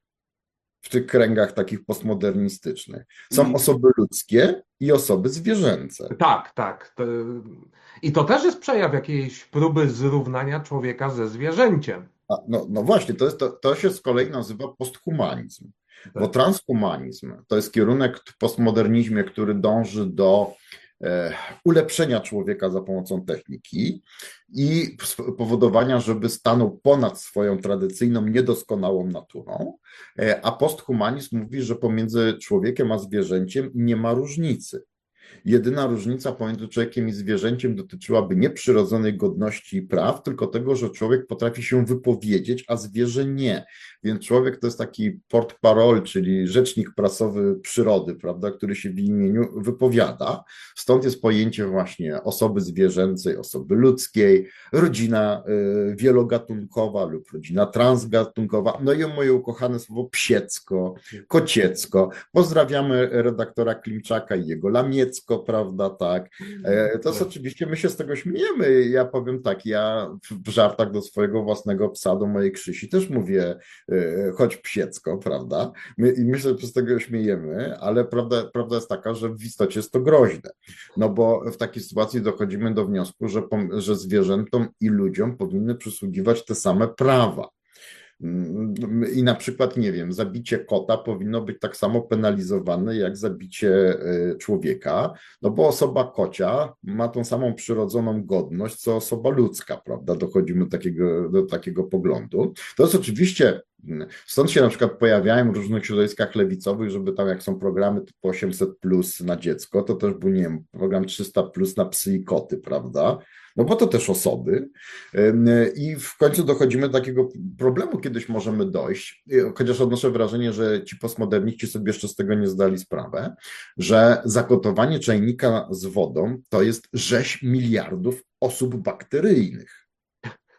W tych kręgach takich postmodernistycznych. Są I osoby ludzkie i osoby zwierzęce. tak, tak. I to też jest przejaw jakiejś próby zrównania człowieka ze zwierzęciem. No właśnie, to się z kolei nazywa posthumanizm, bo Tak. transhumanizm to jest kierunek w postmodernizmie, który dąży do ulepszenia człowieka za pomocą techniki i spowodowania, żeby stanął ponad swoją tradycyjną, niedoskonałą naturą, a posthumanizm mówi, że pomiędzy człowiekiem a zwierzęciem nie ma różnicy. Jedyna różnica pomiędzy człowiekiem i zwierzęciem dotyczyłaby nie przyrodzonej godności i praw, tylko tego, że człowiek potrafi się wypowiedzieć, a zwierzę nie. Więc człowiek to jest taki porte-parole, czyli rzecznik prasowy przyrody, prawda, który się w imieniu wypowiada. Stąd jest pojęcie właśnie osoby zwierzęcej, osoby ludzkiej, rodzina wielogatunkowa lub rodzina transgatunkowa. No i moje ukochane słowo psiecko, kociecko. Pozdrawiamy redaktora Klimczaka i jego lamiecko, prawda, tak. To jest oczywiście, my się z tego śmiejemy. Ja powiem tak, ja w żartach do swojego własnego psa, do mojej Krzysi też mówię chodź psiecko, prawda? I myślę, że z tego śmiejemy, ale prawda jest taka, że w istocie jest to groźne. No bo w takiej sytuacji dochodzimy do wniosku, że zwierzętom i ludziom powinny przysługiwać te same prawa. I na przykład, nie wiem, zabicie kota powinno być tak samo penalizowane jak zabicie człowieka, no bo osoba kocia ma tą samą przyrodzoną godność, co osoba ludzka, prawda? Dochodzimy do takiego poglądu. To jest oczywiście, stąd się na przykład pojawiają w różnych środowiskach lewicowych, żeby tam jak są programy typu 800 plus na dziecko, to też był, nie wiem, program 300 plus na psy i koty, prawda? No bo to też osoby. I w końcu dochodzimy do takiego problemu, kiedyś możemy dojść, chociaż odnoszę wrażenie, że ci postmoderniści sobie jeszcze z tego nie zdali sprawę, że zagotowanie czajnika z wodą to jest rzeź miliardów osób bakteryjnych.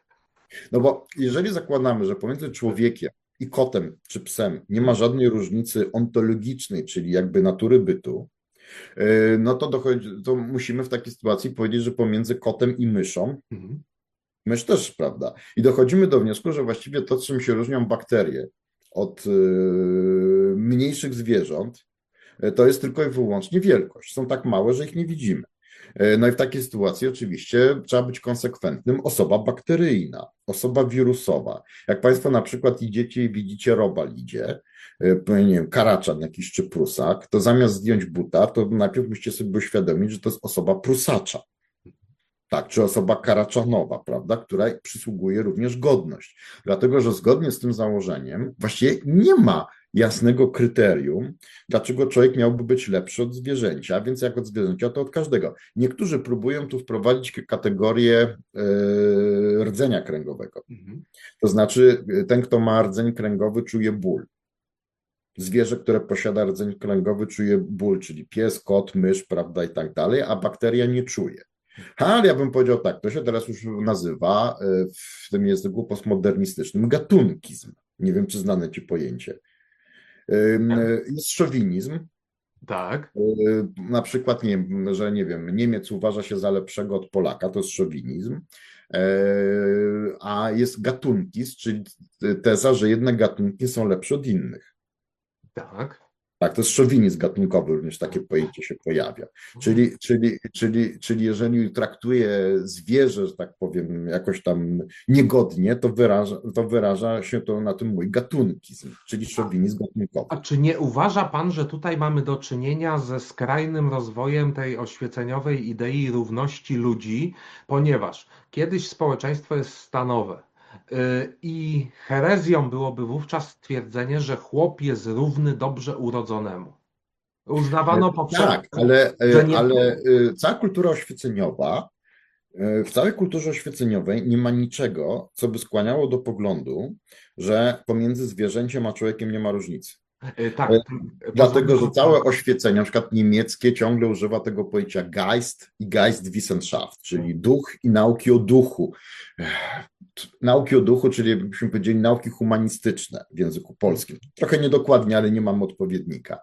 No bo jeżeli zakładamy, że pomiędzy człowiekiem i kotem czy psem nie ma żadnej różnicy ontologicznej, czyli jakby natury bytu, no to, to musimy w takiej sytuacji powiedzieć, że pomiędzy kotem i myszą, Mhm. mysz też, prawda? I dochodzimy do wniosku, że właściwie to, czym się różnią bakterie od mniejszych zwierząt, to jest tylko i wyłącznie wielkość. Są tak małe, że ich nie widzimy. No i w takiej sytuacji oczywiście trzeba być konsekwentnym. Osoba bakteryjna, osoba wirusowa. Jak Państwo na przykład idziecie i widzicie robal idzie, nie wiem, karaczan jakiś czy prusak, to zamiast zdjąć buta, to najpierw musicie sobie uświadomić, że to jest osoba prusacza. Tak, czy osoba karaczanowa, prawda, której przysługuje również godność. Dlatego, że zgodnie z tym założeniem właściwie nie ma jasnego kryterium, dlaczego człowiek miałby być lepszy od zwierzęcia, więc jak od zwierzęcia, to od każdego. Niektórzy próbują tu wprowadzić kategorię rdzenia kręgowego. Mhm. To znaczy, ten, kto ma rdzeń kręgowy, czuje ból. Zwierzę, które posiada rdzeń kręgowy, czuje ból, czyli pies, kot, mysz, prawda, i tak dalej, a bakteria nie czuje. Ale ja bym powiedział tak, to się teraz już nazywa w tym języku postmodernistycznym gatunkizm. Nie wiem, czy znane ci pojęcie. Jest szowinizm. Tak. Na przykład, nie, że nie wiem, Niemiec uważa się za lepszego od Polaka, to jest szowinizm. A jest gatunkizm, czyli teza, że jedne gatunki są lepsze od innych. Tak. Tak, to jest szowinizm gatunkowy, również takie pojęcie się pojawia. Czyli jeżeli traktuje zwierzę, że tak powiem, jakoś tam niegodnie, to wyraża się to na tym mój gatunkizm, czyli szowinizm A gatunkowy. czy nie uważa pan, że tutaj mamy do czynienia ze skrajnym rozwojem tej oświeceniowej idei równości ludzi, ponieważ kiedyś społeczeństwo jest stanowe i herezją byłoby wówczas stwierdzenie, że chłop jest równy dobrze urodzonemu. Uznawano Tak, powszechnie, że nie. ale cała kultura oświeceniowa, w całej kulturze oświeceniowej nie ma niczego, co by skłaniało do poglądu, że pomiędzy zwierzęciem a człowiekiem nie ma różnicy. Tak, Dlatego, że pozwolę. całe oświecenie, na przykład niemieckie, ciągle używa tego pojęcia Geist i Geistwissenschaft, czyli duch i nauki o duchu. Nauki o duchu, czyli jakbyśmy powiedzieli nauki humanistyczne w języku polskim. Trochę niedokładnie, ale nie mam odpowiednika.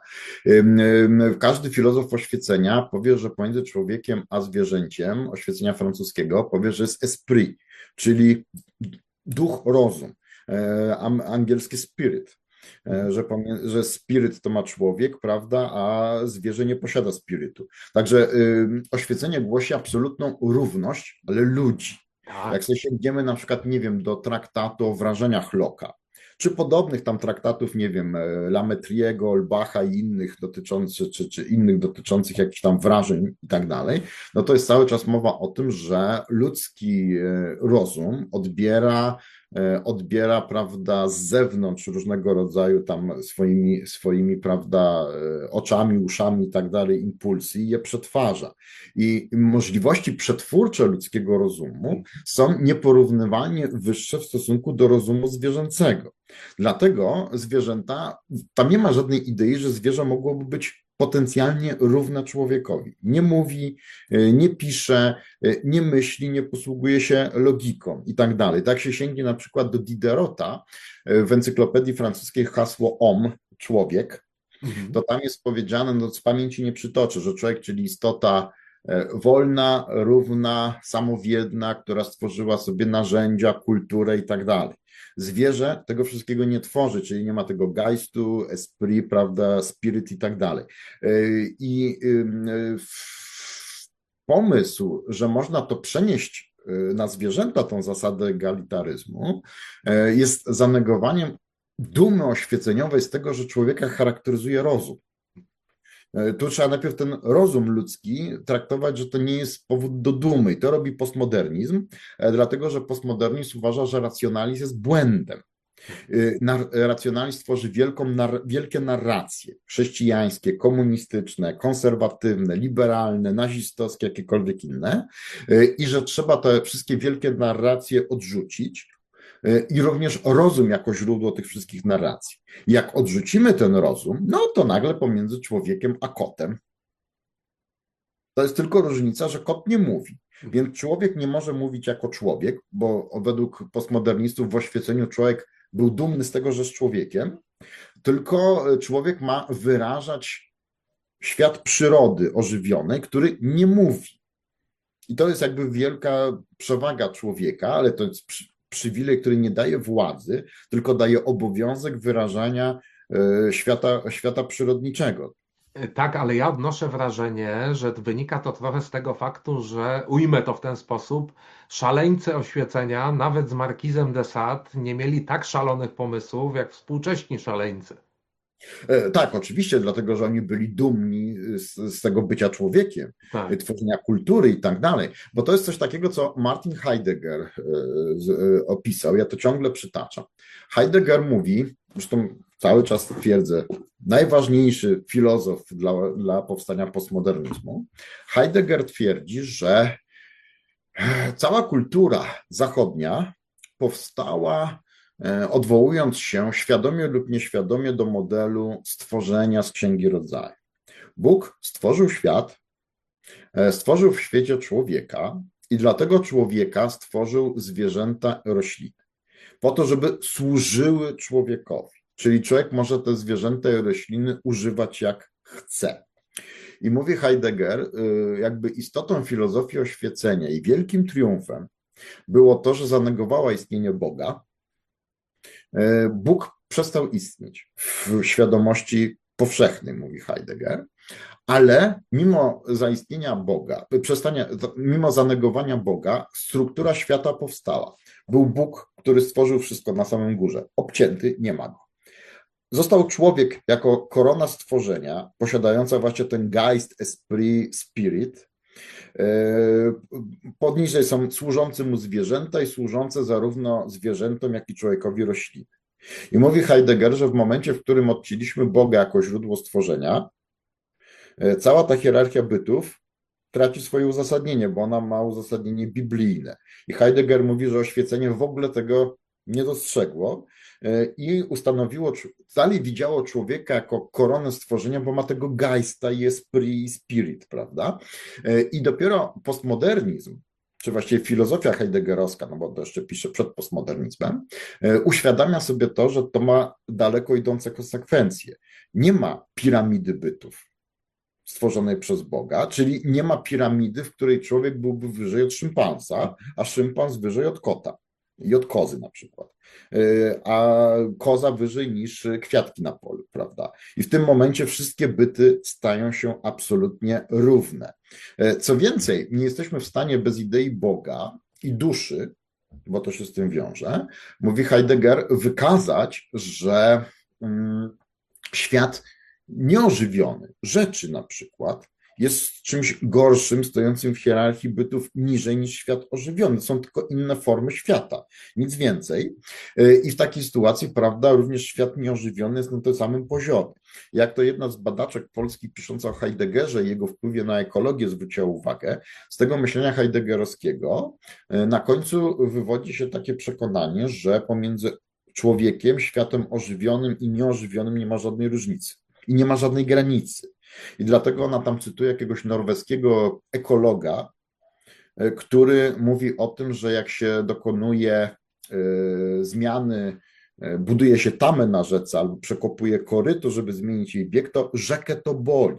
Każdy filozof oświecenia powie, że pomiędzy człowiekiem a zwierzęciem, oświecenia francuskiego, powie, że jest esprit, czyli duch, rozum, angielski spirit. Że spiryt to ma człowiek, prawda, a zwierzę nie posiada spirytu. Także oświecenie głosi absolutną równość, ale ludzi. Jak Tak. sobie sięgniemy na przykład, nie wiem, do traktatu o wrażeniach Locke'a, czy podobnych tam traktatów, nie wiem, Lametriego, Olbacha i innych dotyczących, czy innych dotyczących jakichś tam wrażeń i tak dalej, no to jest cały czas mowa o tym, że ludzki rozum odbiera, prawda, z zewnątrz różnego rodzaju tam swoimi, prawda, oczami, uszami i tak dalej, impulsy i je przetwarza. I możliwości przetwórcze ludzkiego rozumu są nieporównywalnie wyższe w stosunku do rozumu zwierzęcego. Dlatego zwierzęta, tam nie ma żadnej idei, że zwierzę mogłoby być potencjalnie równe człowiekowi. Nie mówi, nie pisze, nie myśli, nie posługuje się logiką i tak dalej. Tak się sięgnie na przykład do Diderota w encyklopedii francuskiej hasło homme, człowiek, Mhm. to tam jest powiedziane, no z pamięci nie przytoczę, że człowiek, czyli istota wolna, równa, samowiedna, która stworzyła sobie narzędzia, kulturę i tak dalej. Zwierzę tego wszystkiego nie tworzy, czyli nie ma tego geistu, esprit, prawda, spirit i tak dalej. I pomysł, że można to przenieść na zwierzęta, tą zasadę egalitaryzmu, jest zanegowaniem dumy oświeceniowej z tego, że człowieka charakteryzuje rozum. Tu trzeba najpierw ten rozum ludzki traktować, że to nie jest powód do dumy. I to robi postmodernizm, dlatego że postmodernizm uważa, że racjonalizm jest błędem. Racjonalizm tworzy wielkie narracje chrześcijańskie, komunistyczne, konserwatywne, liberalne, nazistowskie, jakiekolwiek inne i że trzeba te wszystkie wielkie narracje odrzucić i również rozum jako źródło tych wszystkich narracji. Jak odrzucimy ten rozum, no to nagle pomiędzy człowiekiem a kotem To jest tylko różnica, że kot nie mówi. Więc człowiek nie może mówić jako człowiek, bo według postmodernistów w oświeceniu człowiek był dumny z tego, że jest człowiekiem, tylko człowiek ma wyrażać świat przyrody ożywionej, który nie mówi. I to jest jakby wielka przewaga człowieka, ale to jest przywilej, który nie daje władzy, tylko daje obowiązek wyrażania świata przyrodniczego. Tak, ale ja odnoszę wrażenie, że wynika to trochę z tego faktu, że ujmę to w ten sposób, szaleńcy oświecenia, nawet z Markizem de Sade, nie mieli tak szalonych pomysłów jak współcześni szaleńcy. Tak, oczywiście, dlatego że oni byli dumni z tego bycia człowiekiem, Tak. tworzenia kultury i tak dalej. Bo to jest coś takiego, co Martin Heidegger opisał. Ja to ciągle przytaczam. Heidegger mówi, zresztą cały czas twierdzę, najważniejszy filozof dla powstania postmodernizmu. Heidegger twierdzi, że cała kultura zachodnia powstała odwołując się świadomie lub nieświadomie do modelu stworzenia z Księgi Rodzaju. Bóg stworzył świat, stworzył w świecie człowieka i dlatego człowieka stworzył zwierzęta i rośliny. Po to, żeby służyły człowiekowi. Czyli człowiek może te zwierzęta i rośliny używać jak chce. I mówi Heidegger, jakby istotą filozofii oświecenia i wielkim triumfem było to, że zanegowała istnienie Boga. Bóg przestał istnieć w świadomości powszechnej, mówi Heidegger, ale mimo zaistnienia Boga, mimo zanegowania Boga, struktura świata powstała. Był Bóg, który stworzył wszystko na samym górze. Obcięty, nie ma go. Został człowiek jako korona stworzenia, posiadająca właśnie ten Geist, Esprit, Spirit. Poniżej są służące mu zwierzęta i służące zarówno zwierzętom, jak i człowiekowi rośliny. I mówi Heidegger, że w momencie, w którym odcięliśmy Boga jako źródło stworzenia, cała ta hierarchia bytów traci swoje uzasadnienie, bo ona ma uzasadnienie biblijne. I Heidegger mówi, że oświecenie w ogóle tego nie dostrzegło i ustanowiło, dalej widziało człowieka jako koronę stworzenia, bo ma tego geista i esprit i spirit, prawda? I dopiero postmodernizm, czy właściwie filozofia heideggerowska, no bo to jeszcze pisze przed postmodernizmem, uświadamia sobie to, że to ma daleko idące konsekwencje. Nie ma piramidy bytów stworzonej przez Boga, czyli nie ma piramidy, w której człowiek byłby wyżej od szympansa, a szympans wyżej od kota i od kozy na przykład, a koza wyżej niż kwiatki na polu, prawda? I w tym momencie wszystkie byty stają się absolutnie równe. Co więcej, nie jesteśmy w stanie bez idei Boga i duszy, bo to się z tym wiąże, mówi Heidegger, wykazać, że świat nieożywiony, rzeczy na przykład, jest czymś gorszym, stojącym w hierarchii bytów niżej niż świat ożywiony. Są tylko inne formy świata, nic więcej. I w takiej sytuacji, prawda, również świat nieożywiony jest na tym samym poziomie. Jak to jedna z badaczek polskich pisząca o Heideggerze i jego wpływie na ekologię zwróciła uwagę, z tego myślenia heideggerowskiego na końcu wywodzi się takie przekonanie, że pomiędzy człowiekiem, światem ożywionym i nieożywionym nie ma żadnej różnicy i nie ma żadnej granicy. I dlatego ona tam cytuje jakiegoś norweskiego ekologa, który mówi o tym, że jak się dokonuje zmiany, buduje się tamę na rzece albo przekopuje koryto, żeby zmienić jej bieg, to rzekę to boli.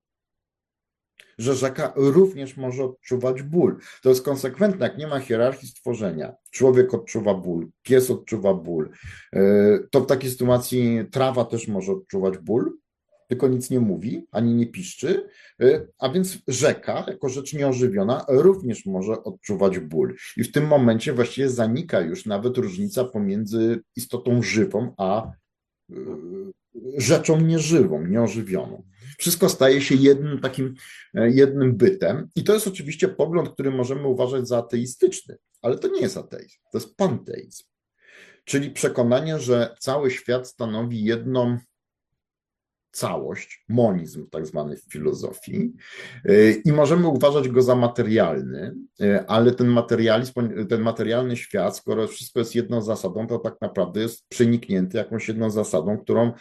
Że rzeka również może odczuwać ból. To jest konsekwentne, jak nie ma hierarchii stworzenia. Człowiek odczuwa ból, pies odczuwa ból. To w takiej sytuacji trawa też może odczuwać ból, tylko nic nie mówi, ani nie piszczy, a więc rzeka, jako rzecz nieożywiona, również może odczuwać ból. I w tym momencie właściwie zanika już nawet różnica pomiędzy istotą żywą, a rzeczą nieżywą, nieożywioną. Wszystko staje się jednym bytem i to jest oczywiście pogląd, który możemy uważać za ateistyczny, ale to nie jest ateizm, to jest panteizm, czyli przekonanie, że cały świat stanowi jedną całość, monizm tak zwany w filozofii i możemy uważać go za materialny, ale ten materialny świat, skoro wszystko jest jedną zasadą, to tak naprawdę jest przeniknięty jakąś jedną zasadą, którą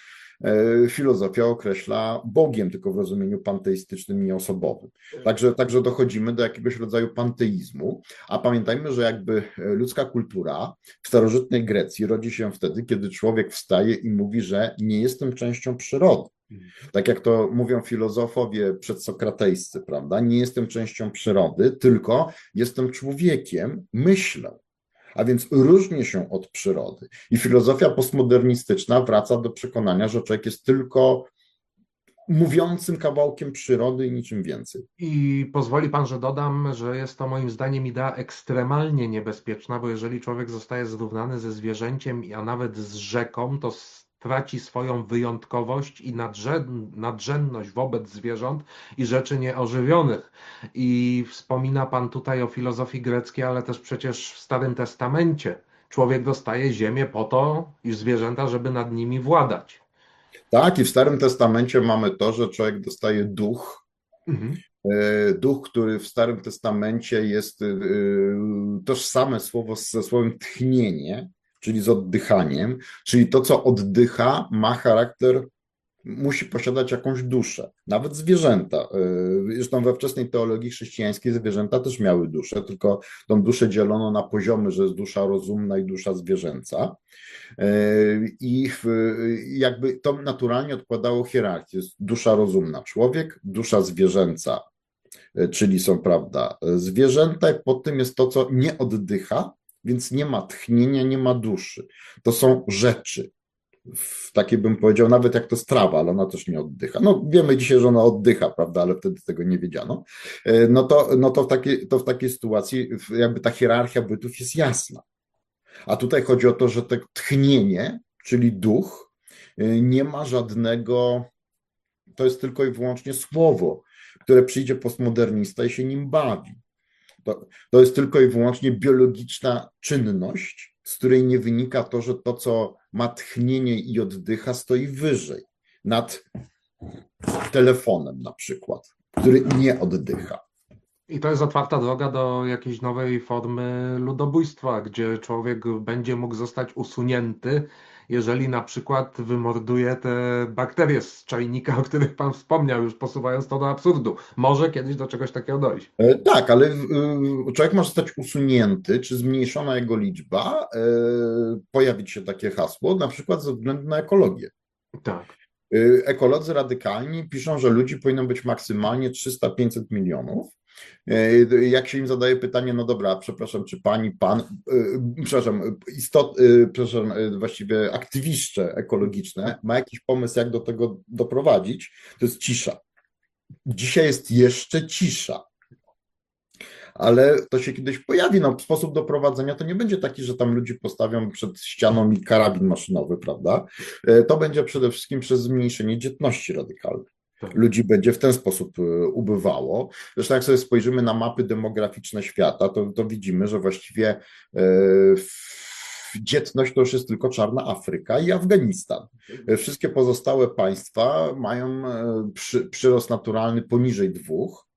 filozofia określa Bogiem, tylko w rozumieniu panteistycznym i osobowym. Także dochodzimy do jakiegoś rodzaju panteizmu, a pamiętajmy, że jakby ludzka kultura w starożytnej Grecji rodzi się wtedy, kiedy człowiek wstaje i mówi, że nie jestem częścią przyrody. Tak jak to mówią filozofowie przedsokratejscy, prawda? Nie jestem częścią przyrody, tylko jestem człowiekiem, myślę. A więc różnię się od przyrody. I filozofia postmodernistyczna wraca do przekonania, że człowiek jest tylko mówiącym kawałkiem przyrody i niczym więcej. I pozwoli pan, że dodam, że jest to moim zdaniem idea ekstremalnie niebezpieczna, bo jeżeli człowiek zostaje zrównany ze zwierzęciem, a nawet z rzeką, to traci swoją wyjątkowość i nadrzędność wobec zwierząt i rzeczy nieożywionych. I wspomina pan tutaj o filozofii greckiej, ale też przecież w Starym Testamencie człowiek dostaje ziemię po to, iż zwierzęta, żeby nad nimi władać. Tak, i w Starym Testamencie mamy to, że człowiek dostaje duch. Mhm. Duch, który w Starym Testamencie jest tożsame słowo ze słowem tchnienie, czyli z oddychaniem, czyli to, co oddycha, ma charakter, musi posiadać jakąś duszę. Nawet zwierzęta. Zresztą we wczesnej teologii chrześcijańskiej zwierzęta też miały duszę, tylko tą duszę dzielono na poziomy, że jest dusza rozumna i dusza zwierzęca. I jakby to naturalnie odkładało hierarchię. Jest dusza rozumna człowiek, dusza zwierzęca, czyli są, prawda, zwierzęta, i pod tym jest to, co nie oddycha, więc nie ma tchnienia, nie ma duszy. To są rzeczy. Takie bym powiedział, nawet jak to jest trawa, ale ona też nie oddycha. No wiemy dzisiaj, że ona oddycha, prawda, ale wtedy tego nie wiedziano. No to w takiej sytuacji jakby ta hierarchia bytów jest jasna. A tutaj chodzi o to, że to tchnienie, czyli duch, nie ma żadnego, to jest tylko i wyłącznie słowo, które przyjdzie postmodernista i się nim bawi. To jest tylko i wyłącznie biologiczna czynność, z której nie wynika to, że to, co ma tchnienie i oddycha, stoi wyżej, nad telefonem na przykład, który nie oddycha. I to jest otwarta droga do jakiejś nowej formy ludobójstwa, gdzie człowiek będzie mógł zostać usunięty, jeżeli na przykład wymorduje te bakterie z czajnika, o których pan wspomniał, już posuwając to do absurdu. Może kiedyś do czegoś takiego dojść. Tak, ale człowiek może zostać usunięty, czy zmniejszona jego liczba, pojawić się takie hasło, na przykład ze względu na ekologię. Tak. Ekolodzy radykalni piszą, że ludzi powinno być maksymalnie 300-500 milionów. Jak się im zadaje pytanie, no dobra, przepraszam, czy pani, pan, przepraszam, właściwie aktywiście ekologiczne, ma jakiś pomysł, jak do tego doprowadzić, to jest cisza. Dzisiaj jest jeszcze cisza. Ale to się kiedyś pojawi. No, sposób doprowadzenia to nie będzie taki, że tam ludzi postawią przed ścianą i karabin maszynowy, prawda? To będzie przede wszystkim przez zmniejszenie dzietności radykalnej. Tak. Ludzi będzie w ten sposób ubywało. Zresztą jak sobie spojrzymy na mapy demograficzne świata, to widzimy, że właściwie dzietność to już jest tylko czarna Afryka i Afganistan. Wszystkie pozostałe państwa mają przyrost naturalny poniżej 2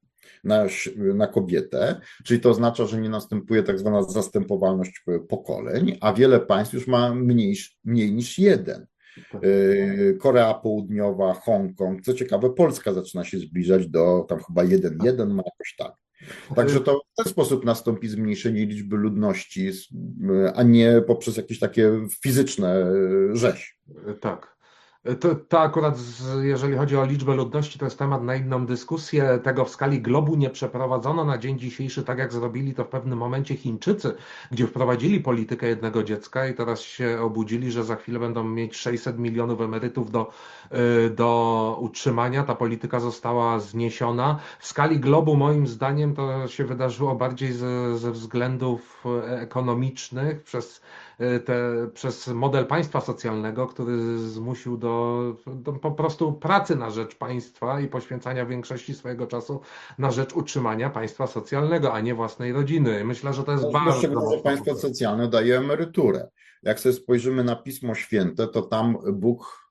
na kobietę, czyli to oznacza, że nie następuje tak zwana zastępowalność pokoleń, a wiele państw już ma mniej niż 1. Korea Południowa, Hongkong, co ciekawe, Polska zaczyna się zbliżać do tam chyba 1,1, ma jakoś tak. Także to w ten sposób nastąpi zmniejszenie liczby ludności, a nie poprzez jakieś takie fizyczne rzeź. Tak. To akurat, jeżeli chodzi o liczbę ludności, to jest temat na inną dyskusję. Tego w skali globu nie przeprowadzono na dzień dzisiejszy, tak jak zrobili to w pewnym momencie Chińczycy, gdzie wprowadzili politykę jednego dziecka i teraz się obudzili, że za chwilę będą mieć 600 milionów emerytów do utrzymania. Ta polityka została zniesiona. W skali globu, moim zdaniem, to się wydarzyło bardziej ze względów ekonomicznych, przez model państwa socjalnego, który zmusił do po prostu pracy na rzecz państwa i poświęcania większości swojego czasu na rzecz utrzymania państwa socjalnego, a nie własnej rodziny. Myślę, że to jest bardzo Szczególnie, że państwo socjalne daje emeryturę. Jak sobie spojrzymy na Pismo Święte, to tam Bóg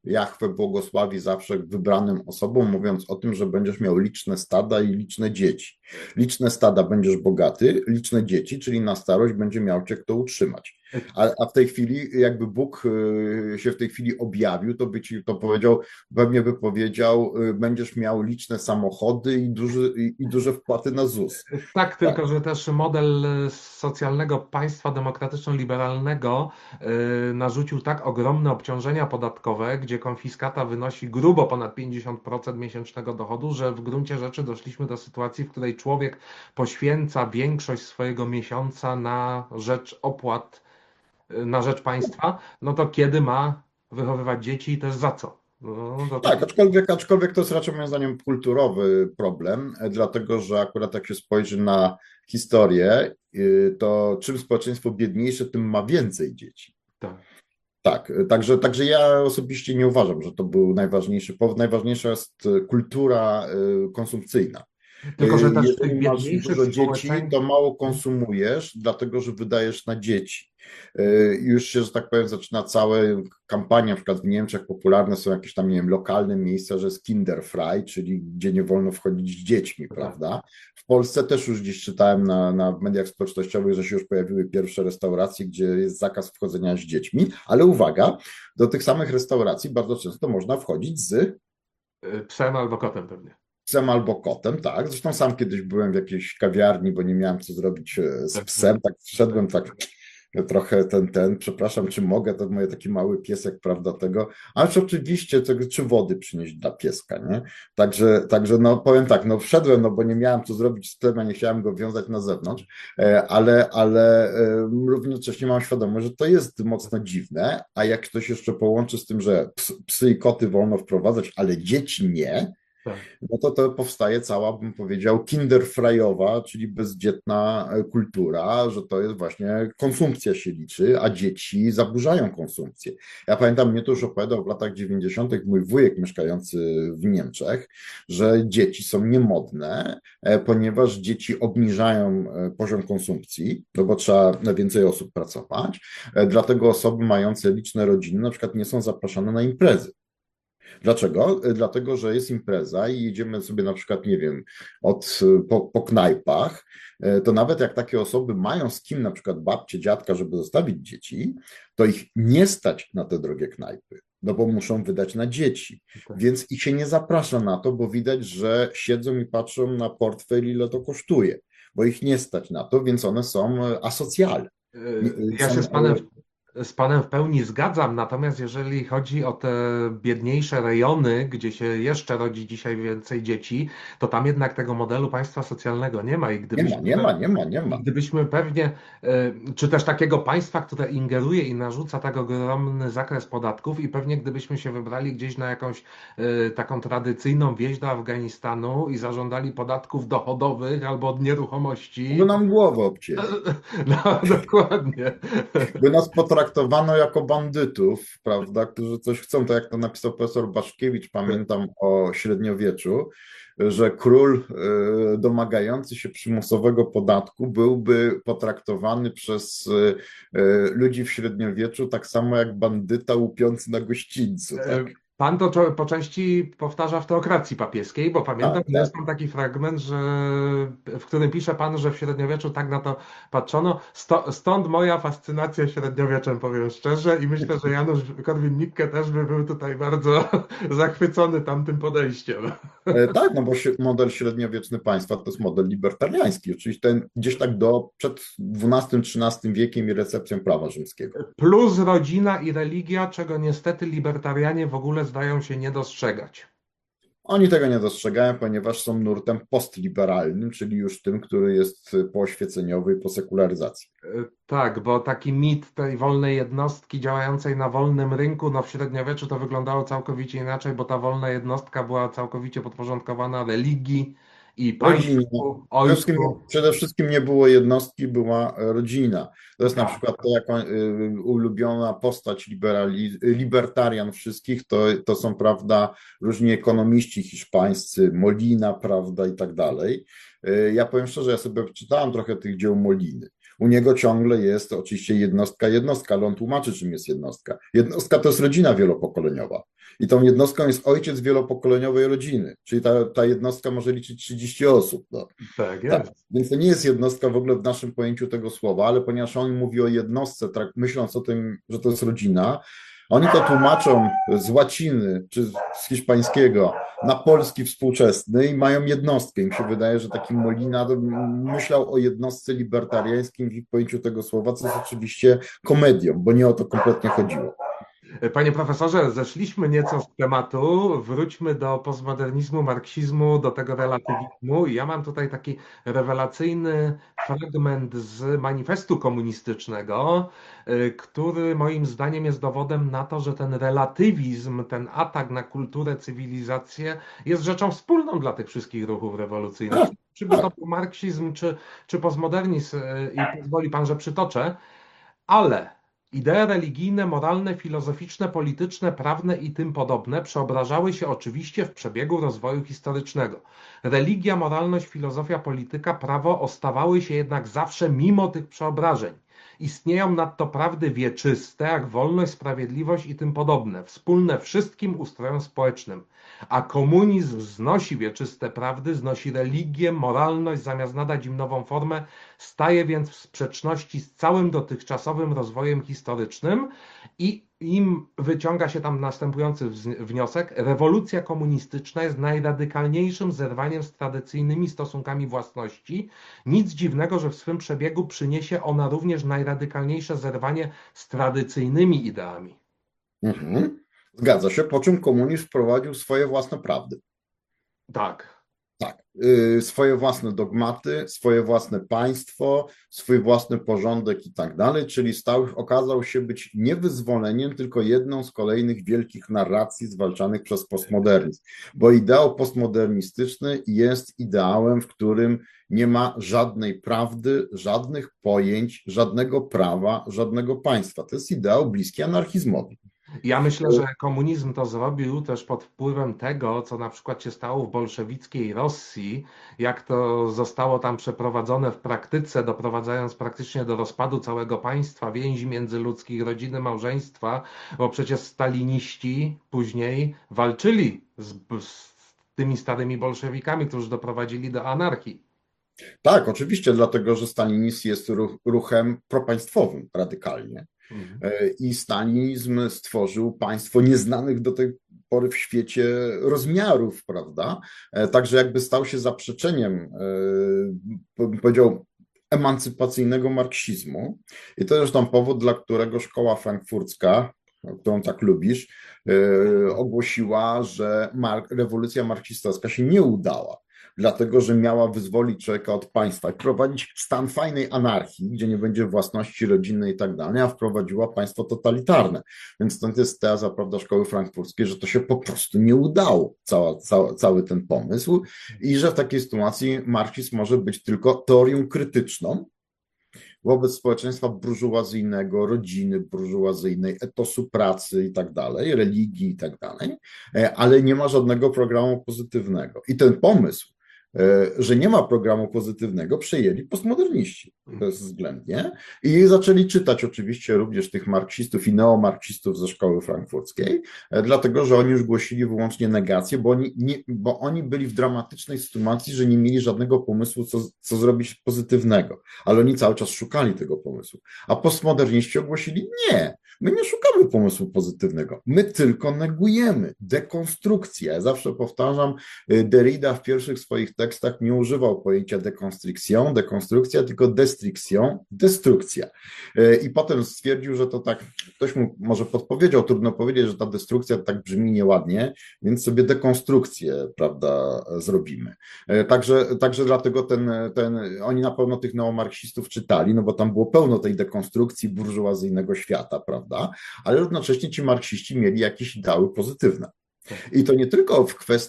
Jahwe błogosławi zawsze wybranym osobom, mówiąc o tym, że będziesz miał liczne stada i liczne dzieci. Liczne stada będziesz bogaty, liczne dzieci, czyli na starość będzie miał cię kto utrzymać. A w tej chwili, jakby Bóg się w tej chwili objawił, to by ci to powiedział, pewnie by powiedział, będziesz miał liczne samochody i duże wpłaty na ZUS. Tak, Tak, tylko że też model socjalnego państwa demokratyczno-liberalnego narzucił tak ogromne obciążenia podatkowe, gdzie konfiskata wynosi grubo ponad 50% miesięcznego dochodu, że w gruncie rzeczy doszliśmy do sytuacji, w której człowiek poświęca większość swojego miesiąca na rzecz opłat, na rzecz państwa, no to kiedy ma wychowywać dzieci i też za co? No, to tak, takie... aczkolwiek to jest raczej moim zdaniem kulturowy problem, dlatego że akurat jak się spojrzy na historię, to czym społeczeństwo biedniejsze, tym ma więcej dzieci. Tak. Tak, także ja osobiście nie uważam, że to był najważniejszy powód. Najważniejsza jest kultura konsumpcyjna. Tylko że też w tych Jeżeli masz biedniejszych dużo dzieci, to społeczeństwach. mało konsumujesz, dlatego że wydajesz na dzieci. Już się, że tak powiem, zaczyna cała kampania, na przykład w Niemczech popularne są jakieś tam, nie wiem, lokalne miejsca, że jest Kinderfrei, czyli gdzie nie wolno wchodzić z dziećmi, prawda? W Polsce też już gdzieś czytałem na mediach społecznościowych, że się już pojawiły pierwsze restauracje, gdzie jest zakaz wchodzenia z dziećmi, ale uwaga, do tych samych restauracji bardzo często można wchodzić z Psem albo kotem pewnie. psem albo kotem, tak. Zresztą sam kiedyś byłem w jakiejś kawiarni, bo nie miałem co zrobić z Tak, psem, tak wszedłem tak trochę przepraszam, czy mogę, to moje taki mały piesek, prawda, tego, ale czy oczywiście, czy wody przynieść dla pieska, nie? Także no powiem tak, no wszedłem, no bo nie miałem co zrobić z psem, a nie chciałem go wiązać na zewnątrz, ale równocześnie mam świadomość, że to jest mocno dziwne, a jak ktoś jeszcze połączy z tym, że psy i koty wolno wprowadzać, ale dzieci nie, tak. no to powstaje cała, bym powiedział, kinderfrajowa, czyli bezdzietna kultura, że to jest właśnie konsumpcja się liczy, a dzieci zaburzają konsumpcję. Ja pamiętam, mnie to już opowiadał w latach 90. mój wujek mieszkający w Niemczech, że dzieci są niemodne, ponieważ dzieci obniżają poziom konsumpcji, no bo trzeba na więcej osób pracować, dlatego osoby mające liczne rodziny na przykład nie są zapraszane na imprezy. Dlaczego? Dlatego, że jest impreza i jedziemy sobie na przykład, nie wiem, po knajpach, to nawet jak takie osoby mają z kim, na przykład babcie, dziadka, żeby zostawić dzieci, to ich nie stać na te drogie knajpy, no bo muszą wydać na dzieci, Tak. więc ich się nie zaprasza na to, bo widać, że siedzą i patrzą na portfel, ile to kosztuje, bo ich nie stać na to, więc one są asocjalne. Ja się Są, z panem w pełni zgadzam, natomiast jeżeli chodzi o te biedniejsze rejony, gdzie się jeszcze rodzi dzisiaj więcej dzieci, to tam jednak tego modelu państwa socjalnego nie ma i nie ma. gdybyśmy pewnie, czy też takiego państwa, które ingeruje i narzuca tak ogromny zakres podatków i pewnie gdybyśmy się wybrali gdzieś na jakąś taką tradycyjną wieś do Afganistanu i zażądali podatków dochodowych albo od By nieruchomości, nam głowę obcięli. no dokładnie. By nas potraktowano jako bandytów, prawda, którzy coś chcą, tak jak to napisał profesor Baszkiewicz, pamiętam o średniowieczu, że król domagający się przymusowego podatku byłby potraktowany przez ludzi w średniowieczu tak samo jak bandyta łupiący na gościńcu, tak? Pan to po części powtarza w teokracji papieskiej, bo pamiętam, Tak, że tak. jest tam taki fragment, w którym pisze pan, że w średniowieczu tak na to patrzono. Stąd moja fascynacja średniowieczem, powiem szczerze, i myślę, że Janusz Korwin-Mikke też by był tutaj bardzo zachwycony tamtym podejściem. Tak, no bo model średniowieczny państwa to jest model libertariański, oczywiście ten gdzieś tak przed XII-XIII wiekiem i recepcją prawa rzymskiego. Plus rodzina i religia, czego niestety libertarianie w ogóle zdają się nie dostrzegać. Oni tego nie dostrzegają, ponieważ są nurtem postliberalnym, czyli już tym, który jest pooświeceniowy i po sekularyzacji. Tak, bo taki mit tej wolnej jednostki działającej na wolnym rynku, no w średniowieczu to wyglądało całkowicie inaczej, bo ta wolna jednostka była całkowicie podporządkowana religii i Rodzina. państwu, ojcu. Przede wszystkim nie było jednostki, była rodzina. To jest na Tak. przykład to, jako ulubiona postać libertarian wszystkich, to są, prawda, różni ekonomiści hiszpańscy, Molina, prawda, i tak dalej. Ja powiem szczerze, ja sobie czytałem trochę tych dzieł Moliny. U niego ciągle jest oczywiście jednostka, ale on tłumaczy, czym jest jednostka. Jednostka to jest rodzina wielopokoleniowa. I tą jednostką jest ojciec wielopokoleniowej rodziny, czyli ta jednostka może liczyć 30 osób. No. Tak Tak. jest. Więc to nie jest jednostka w ogóle w naszym pojęciu tego słowa, ale ponieważ on mówi o jednostce, myśląc o tym, że to jest rodzina, oni to tłumaczą z łaciny czy z hiszpańskiego na polski współczesny i mają jednostkę. Im się wydaje, że taki Molina myślał o jednostce libertariańskim w ich pojęciu tego słowa, co jest oczywiście komedią, bo nie o to kompletnie chodziło. Panie profesorze, zeszliśmy nieco z tematu. Wróćmy do postmodernizmu, marksizmu, do tego relatywizmu. I ja mam tutaj taki rewelacyjny fragment z manifestu komunistycznego, który moim zdaniem jest dowodem na to, że ten relatywizm, ten atak na kulturę, cywilizację jest rzeczą wspólną dla tych wszystkich ruchów rewolucyjnych. Tak, Czy by to tak. był marksizm, czy postmodernizm, i pozwoli pan, że przytoczę. Ale idee religijne, moralne, filozoficzne, polityczne, prawne i tym podobne przeobrażały się oczywiście w przebiegu rozwoju historycznego. Religia, moralność, filozofia, polityka, prawo ostawały się jednak zawsze mimo tych przeobrażeń. Istnieją nadto prawdy wieczyste, jak wolność, sprawiedliwość i tym podobne, wspólne wszystkim ustrojom społecznym. A komunizm znosi wieczyste prawdy, znosi religię, moralność, zamiast nadać im nową formę, staje więc w sprzeczności z całym dotychczasowym rozwojem historycznym i im wyciąga się tam następujący wniosek. Rewolucja komunistyczna jest najradykalniejszym zerwaniem z tradycyjnymi stosunkami własności. Nic dziwnego, że w swym przebiegu przyniesie ona również najradykalniejsze zerwanie z tradycyjnymi ideami. Mhm. Zgadza się, po czym komunizm wprowadził swoje własne prawdy. Tak. Tak, swoje własne dogmaty, swoje własne państwo, swój własny porządek i tak dalej, czyli okazał się być nie wyzwoleniem, tylko jedną z kolejnych wielkich narracji zwalczanych przez postmodernizm, bo ideał postmodernistyczny jest ideałem, w którym nie ma żadnej prawdy, żadnych pojęć, żadnego prawa, żadnego państwa. To jest ideał bliski anarchizmowi. Ja myślę, że komunizm to zrobił też pod wpływem tego, co na przykład się stało w bolszewickiej Rosji, jak to zostało tam przeprowadzone w praktyce, doprowadzając praktycznie do rozpadu całego państwa, więzi międzyludzkich, rodziny, małżeństwa, bo przecież staliniści później walczyli z tymi starymi bolszewikami, którzy doprowadzili do anarchii. Tak, oczywiście, dlatego że stalinizm jest ruchem propaństwowym radykalnie. Mhm. I stalinizm stworzył państwo nieznanych do tej pory w świecie rozmiarów, prawda? Także jakby stał się zaprzeczeniem, bym powiedział, emancypacyjnego marksizmu. I to zresztą powód, dla którego szkoła frankfurcka, którą tak lubisz, ogłosiła, że rewolucja marksistowska się nie udała, dlatego że miała wyzwolić człowieka od państwa i wprowadzić stan fajnej anarchii, gdzie nie będzie własności rodzinnej i tak dalej, a wprowadziła państwo totalitarne. Więc stąd jest teza, prawda, szkoły frankfurskiej, że to się po prostu nie udało, cały ten pomysł i że w takiej sytuacji marksizm może być tylko teorią krytyczną wobec społeczeństwa burżuazyjnego, rodziny burżuazyjnej, etosu pracy i tak dalej, religii i tak dalej, ale nie ma żadnego programu pozytywnego. I ten pomysł, że nie ma programu pozytywnego, przejęli postmoderniści bezwzględnie i zaczęli czytać oczywiście również tych marksistów i neomarksistów ze szkoły frankfurckiej, dlatego że oni już głosili wyłącznie negację, bo oni byli w dramatycznej sytuacji, że nie mieli żadnego pomysłu, co zrobić pozytywnego, ale oni cały czas szukali tego pomysłu. A postmoderniści ogłosili nie, my nie szukamy pomysłu pozytywnego, my tylko negujemy dekonstrukcję. Ja zawsze powtarzam, Derrida w pierwszych swoich tekstach nie używał pojęcia dekonstrukcja, tylko destrukcja. I potem stwierdził, że to tak, ktoś mu może podpowiedział, trudno powiedzieć, że ta destrukcja tak brzmi nieładnie, więc sobie dekonstrukcję, prawda, zrobimy. Także dlatego oni na pewno tych neomarksistów czytali, no bo tam było pełno tej dekonstrukcji burżuazyjnego świata, prawda, ale równocześnie ci marksiści mieli jakieś ideały pozytywne. I to nie tylko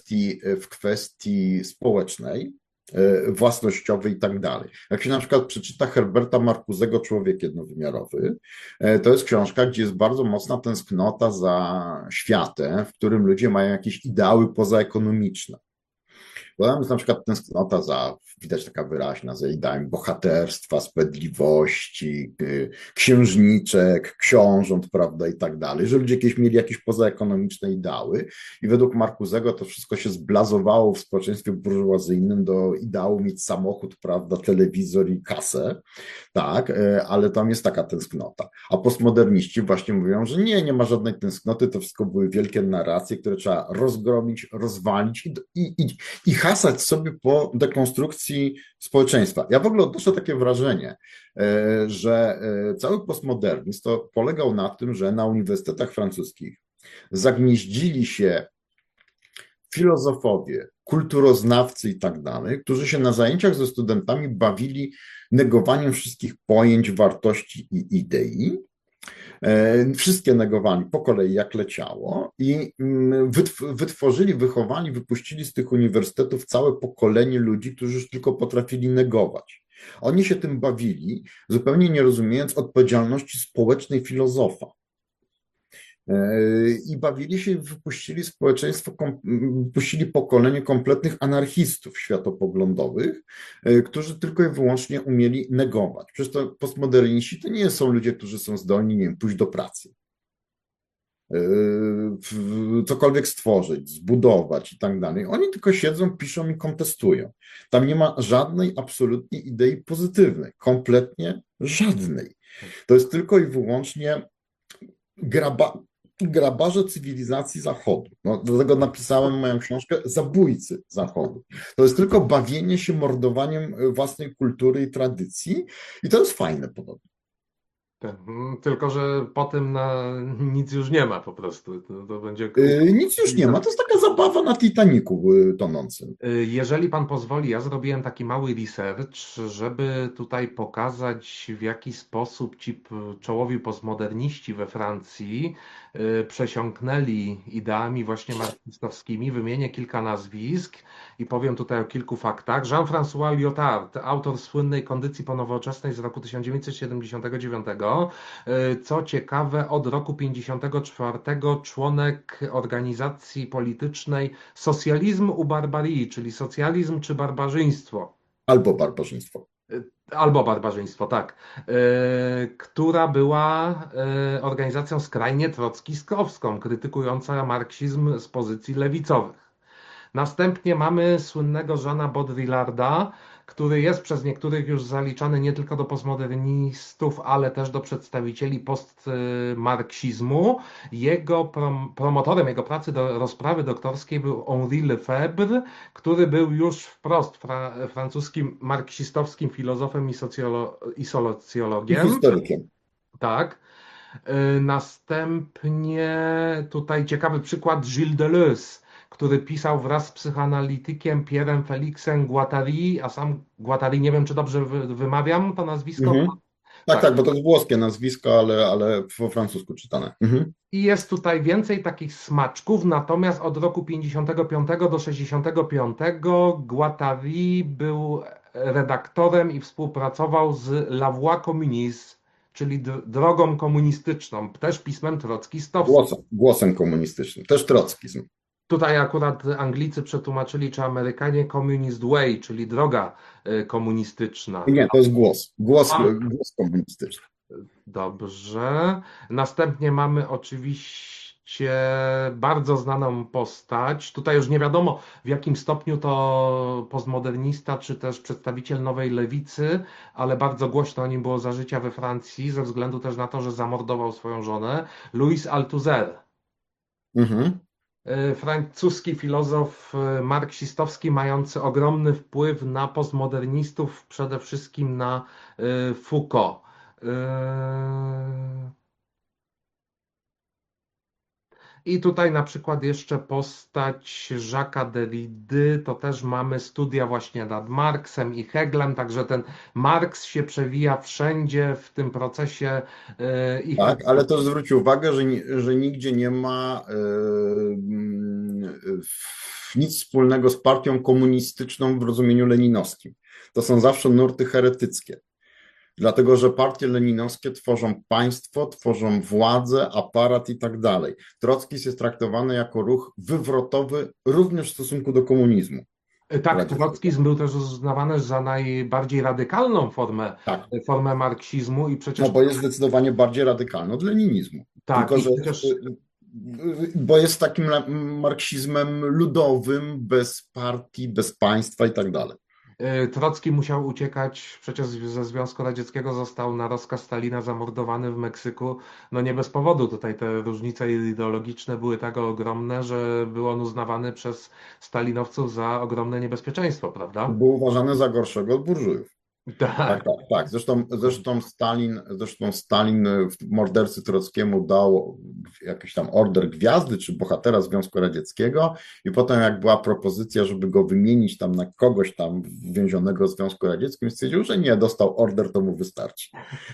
w kwestii społecznej, własnościowej i tak dalej. Jak się na przykład przeczyta Herberta Marcusego Człowiek jednowymiarowy, to jest książka, gdzie jest bardzo mocna tęsknota za światem, w którym ludzie mają jakieś ideały pozaekonomiczne. Bo tam jest na przykład tęsknota widać taka wyraźna, za ideami bohaterstwa, sprawiedliwości, księżniczek, książąt, prawda, i tak dalej, że ludzie mieli jakieś pozaekonomiczne ideały i według Marcusego to wszystko się zblazowało w społeczeństwie burżuazyjnym do ideału mieć samochód, prawda, telewizor i kasę, tak, ale tam jest taka tęsknota. A postmoderniści właśnie mówią, że nie ma żadnej tęsknoty, to wszystko były wielkie narracje, które trzeba rozgromić, rozwalić i hasać sobie po dekonstrukcji społeczeństwa. Ja w ogóle odnoszę takie wrażenie, że cały postmodernizm to polegał na tym, że na uniwersytetach francuskich zagnieździli się filozofowie, kulturoznawcy i tak dalej, którzy się na zajęciach ze studentami bawili negowaniem wszystkich pojęć, wartości i idei. Wszystkie negowali po kolei jak leciało i wytworzyli, wychowali, wypuścili z tych uniwersytetów całe pokolenie ludzi, którzy już tylko potrafili negować. Oni się tym bawili, zupełnie nie rozumiejąc odpowiedzialności społecznej filozofa. I bawili się i wypuścili społeczeństwo, puścili pokolenie kompletnych anarchistów światopoglądowych, którzy tylko i wyłącznie umieli negować. Przecież to postmoderniści to nie są ludzie, którzy są zdolni, nie wiem, pójść do pracy, cokolwiek stworzyć, zbudować i tak dalej. Oni tylko siedzą, piszą i kontestują. Tam nie ma żadnej absolutnie idei pozytywnej, kompletnie żadnej. To jest tylko i wyłącznie grabarze cywilizacji Zachodu. No, dlatego napisałem moją książkę Zabójcy Zachodu. To jest tylko bawienie się mordowaniem własnej kultury i tradycji i to jest fajne podobnie. Tylko, że po tym nic już nie ma po prostu. To będzie... Nic już nie ma, to jest taka zabawa na Titanicu tonącym. Jeżeli pan pozwoli, ja zrobiłem taki mały research, żeby tutaj pokazać, w jaki sposób ci czołowi postmoderniści we Francji przesiąknęli ideami właśnie marksistowskimi. Wymienię kilka nazwisk i powiem tutaj o kilku faktach. Jean-François Lyotard, autor słynnej Kondycji ponowoczesnej z roku 1979. Co ciekawe, od roku 1954 członek organizacji politycznej Socjalizm u Barbarii, czyli socjalizm czy barbarzyństwo. Albo barbarzyństwo. Albo barbarzyństwo, tak. Która była organizacją skrajnie trockiskowską, krytykująca marksizm z pozycji lewicowych. Następnie mamy słynnego Jeana Baudrillarda, który jest przez niektórych już zaliczany nie tylko do postmodernistów, ale też do przedstawicieli postmarksizmu. Jego promotorem jego pracy do rozprawy doktorskiej był Henri Lefebvre, który był już wprost francuskim marksistowskim filozofem i socjologiem. I historykiem. Tak. Następnie tutaj ciekawy przykład Gilles Deleuze, który pisał wraz z psychoanalitykiem Pierrem Felixem Guattari, a sam Guattari, nie wiem czy dobrze wymawiam to nazwisko. Tak, bo to jest włoskie nazwisko, ale po francusku czytane. I jest tutaj więcej takich smaczków, natomiast od roku 55 do 65 Guattari był redaktorem i współpracował z La Voix communiste, czyli drogą komunistyczną, też pismem trockistowskim. Głosem komunistycznym, też trockizm. Tutaj akurat Anglicy przetłumaczyli, czy Amerykanie Communist Way, czyli droga komunistyczna. Nie, to jest głos komunistyczny. Dobrze. Następnie mamy oczywiście bardzo znaną postać. Tutaj już nie wiadomo, w jakim stopniu to postmodernista, czy też przedstawiciel nowej lewicy, ale bardzo głośno o nim było za życia we Francji, ze względu też na to, że zamordował swoją żonę. Louis Althusser. Francuski filozof marksistowski mający ogromny wpływ na postmodernistów, przede wszystkim na Foucault. I tutaj na przykład jeszcze postać Jacques'a Derrida, to też mamy studia właśnie nad Marksem i Hegelem, także ten Marks się przewija wszędzie w tym procesie. Tak, ale to zwróć uwagę, że nigdzie nie ma nic wspólnego z partią komunistyczną w rozumieniu leninowskim. To są zawsze nurty heretyckie. Dlatego, że partie leninowskie tworzą państwo, tworzą władzę, aparat i tak dalej. Trockizm jest traktowany jako ruch wywrotowy również w stosunku do komunizmu. Tak, radzieckiego. trockizm był też uznawany za najbardziej radykalną Tak. formę marksizmu i No przecież bo jest zdecydowanie bardziej radykalny od leninizmu. tak, Tylko, i że przecież bo jest takim marksizmem ludowym, bez partii, bez państwa i tak dalej. Trocki musiał uciekać, przecież ze Związku Radzieckiego został na rozkaz Stalina zamordowany w Meksyku. No nie bez powodu, tutaj te różnice ideologiczne były tak ogromne, że był on uznawany przez stalinowców za ogromne niebezpieczeństwo, prawda? Był uważany za gorszego od burżujów. Tak, Tak. tak, tak. Zresztą Stalin mordercy Trockiemu dał jakiś tam order gwiazdy, czy bohatera Związku Radzieckiego i potem jak była propozycja, żeby go wymienić tam na kogoś tam więzionego w Związku Radzieckim, stwierdził, że nie, dostał order, to mu wystarczy.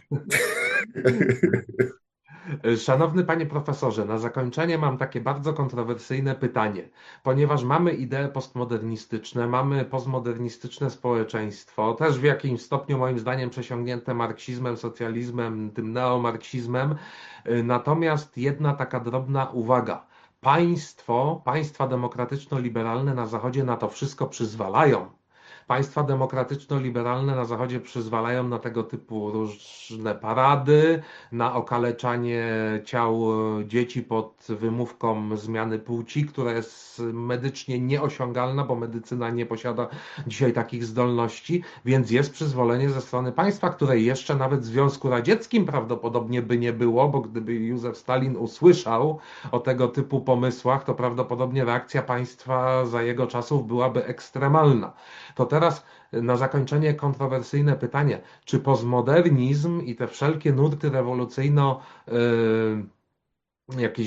Szanowny panie profesorze, na zakończenie mam takie bardzo kontrowersyjne pytanie, ponieważ mamy idee postmodernistyczne, mamy postmodernistyczne społeczeństwo, też w jakimś stopniu moim zdaniem przesiągnięte marksizmem, socjalizmem, tym neomarksizmem, natomiast jedna taka drobna uwaga. Państwa demokratyczno-liberalne na Zachodzie na to wszystko przyzwalają. Państwa demokratyczno-liberalne na Zachodzie przyzwalają na tego typu różne parady, na okaleczanie ciał dzieci pod wymówką zmiany płci, która jest medycznie nieosiągalna, bo medycyna nie posiada dzisiaj takich zdolności, więc jest przyzwolenie ze strony państwa, której jeszcze nawet w Związku Radzieckim prawdopodobnie by nie było, bo gdyby Józef Stalin usłyszał o tego typu pomysłach, to prawdopodobnie reakcja państwa za jego czasów byłaby ekstremalna. To teraz na zakończenie kontrowersyjne pytanie, czy postmodernizm i te wszelkie nurty jakieś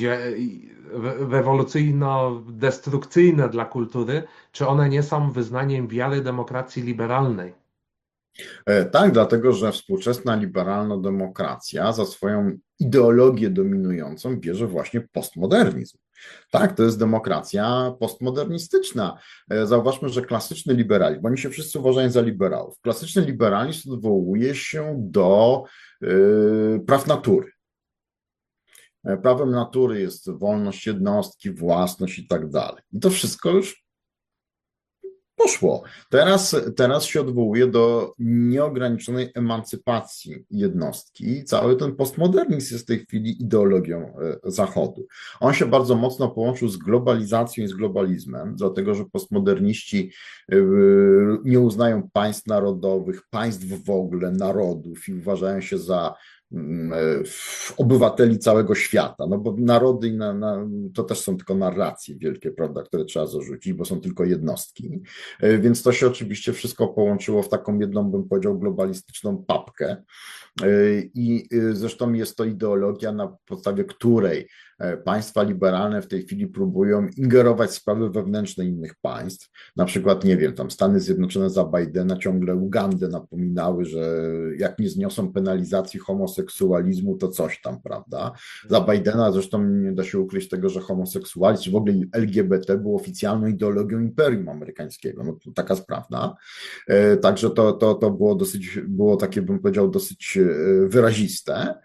rewolucyjno-destrukcyjne dla kultury, czy one nie są wyznaniem wiary demokracji liberalnej? Tak, dlatego że współczesna liberalna demokracja za swoją ideologię dominującą bierze właśnie postmodernizm. Tak, to jest demokracja postmodernistyczna. Zauważmy, że klasyczny liberalizm, bo oni się wszyscy uważają za liberałów, klasyczny liberalizm odwołuje się do praw natury. Prawem natury jest wolność jednostki, własność i tak dalej. I to wszystko już poszło. Teraz się odwołuje do nieograniczonej emancypacji jednostki. Cały ten postmodernizm jest w tej chwili ideologią Zachodu. On się bardzo mocno połączył z globalizacją i z globalizmem, dlatego że postmoderniści nie uznają państw narodowych, państw w ogóle, narodów i uważają się za obywateli całego świata, no bo narody to też są tylko narracje wielkie, prawda, które trzeba zarzucić, bo są tylko jednostki, więc to się oczywiście wszystko połączyło w taką jedną, bym powiedział, globalistyczną papkę i zresztą jest to ideologia, na podstawie której państwa liberalne w tej chwili próbują ingerować w sprawy wewnętrzne innych państw. Na przykład, nie wiem, tam Stany Zjednoczone za Bidena ciągle Ugandę napominały, że jak nie zniosą penalizacji homoseksualizmu, to coś tam, prawda? Za Bidena zresztą nie da się ukryć tego, że homoseksualizm, czy w ogóle LGBT był oficjalną ideologią imperium amerykańskiego. No to taka sprawna. Także to było takie, bym powiedział, dosyć wyraziste.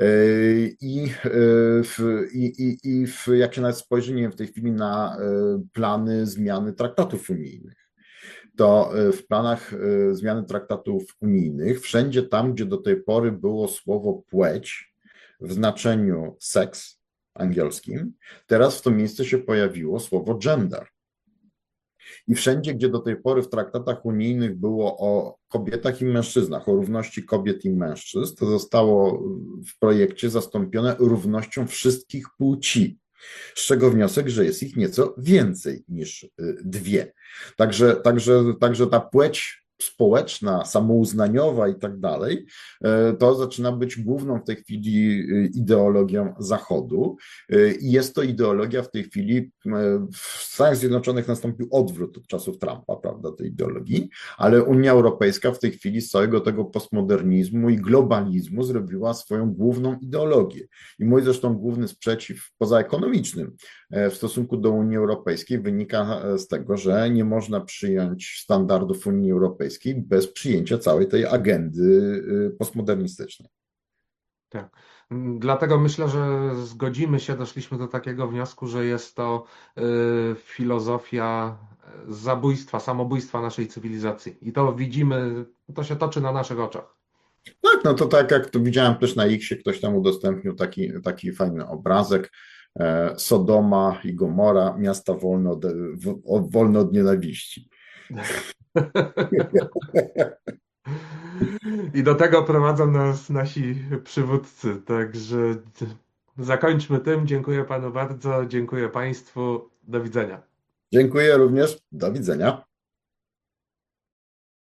Jak się nawet spojrzy, nie wiem, w tej chwili na plany zmiany traktatów unijnych, to w planach zmiany traktatów unijnych, wszędzie tam, gdzie do tej pory było słowo płeć w znaczeniu seks angielskim, teraz w to miejsce się pojawiło słowo gender. I wszędzie, gdzie do tej pory w traktatach unijnych było o kobietach i mężczyznach, o równości kobiet i mężczyzn, to zostało w projekcie zastąpione równością wszystkich płci. Z czego wniosek, że jest ich nieco więcej niż dwie. Także ta płeć społeczna, samouznaniowa i tak dalej, to zaczyna być główną w tej chwili ideologią Zachodu i jest to ideologia w tej chwili, w Stanach Zjednoczonych nastąpił odwrót od czasów Trumpa, prawda, tej ideologii, ale Unia Europejska w tej chwili z całego tego postmodernizmu i globalizmu zrobiła swoją główną ideologię. I mój zresztą główny sprzeciw pozaekonomicznym w stosunku do Unii Europejskiej wynika z tego, że nie można przyjąć standardów Unii Europejskiej bez przyjęcia całej tej agendy postmodernistycznej. Tak. Dlatego myślę, że zgodzimy się, doszliśmy do takiego wniosku, że jest to filozofia zabójstwa, samobójstwa naszej cywilizacji. I to widzimy, to się toczy na naszych oczach. Tak, no to tak jak to widziałem też na Xie, ktoś tam udostępnił taki fajny obrazek. Sodoma i Gomora, miasta wolne od nienawiści. I do tego prowadzą nas nasi przywódcy. Także zakończmy tym. Dziękuję panu bardzo, dziękuję państwu. Do widzenia. Dziękuję również. Do widzenia.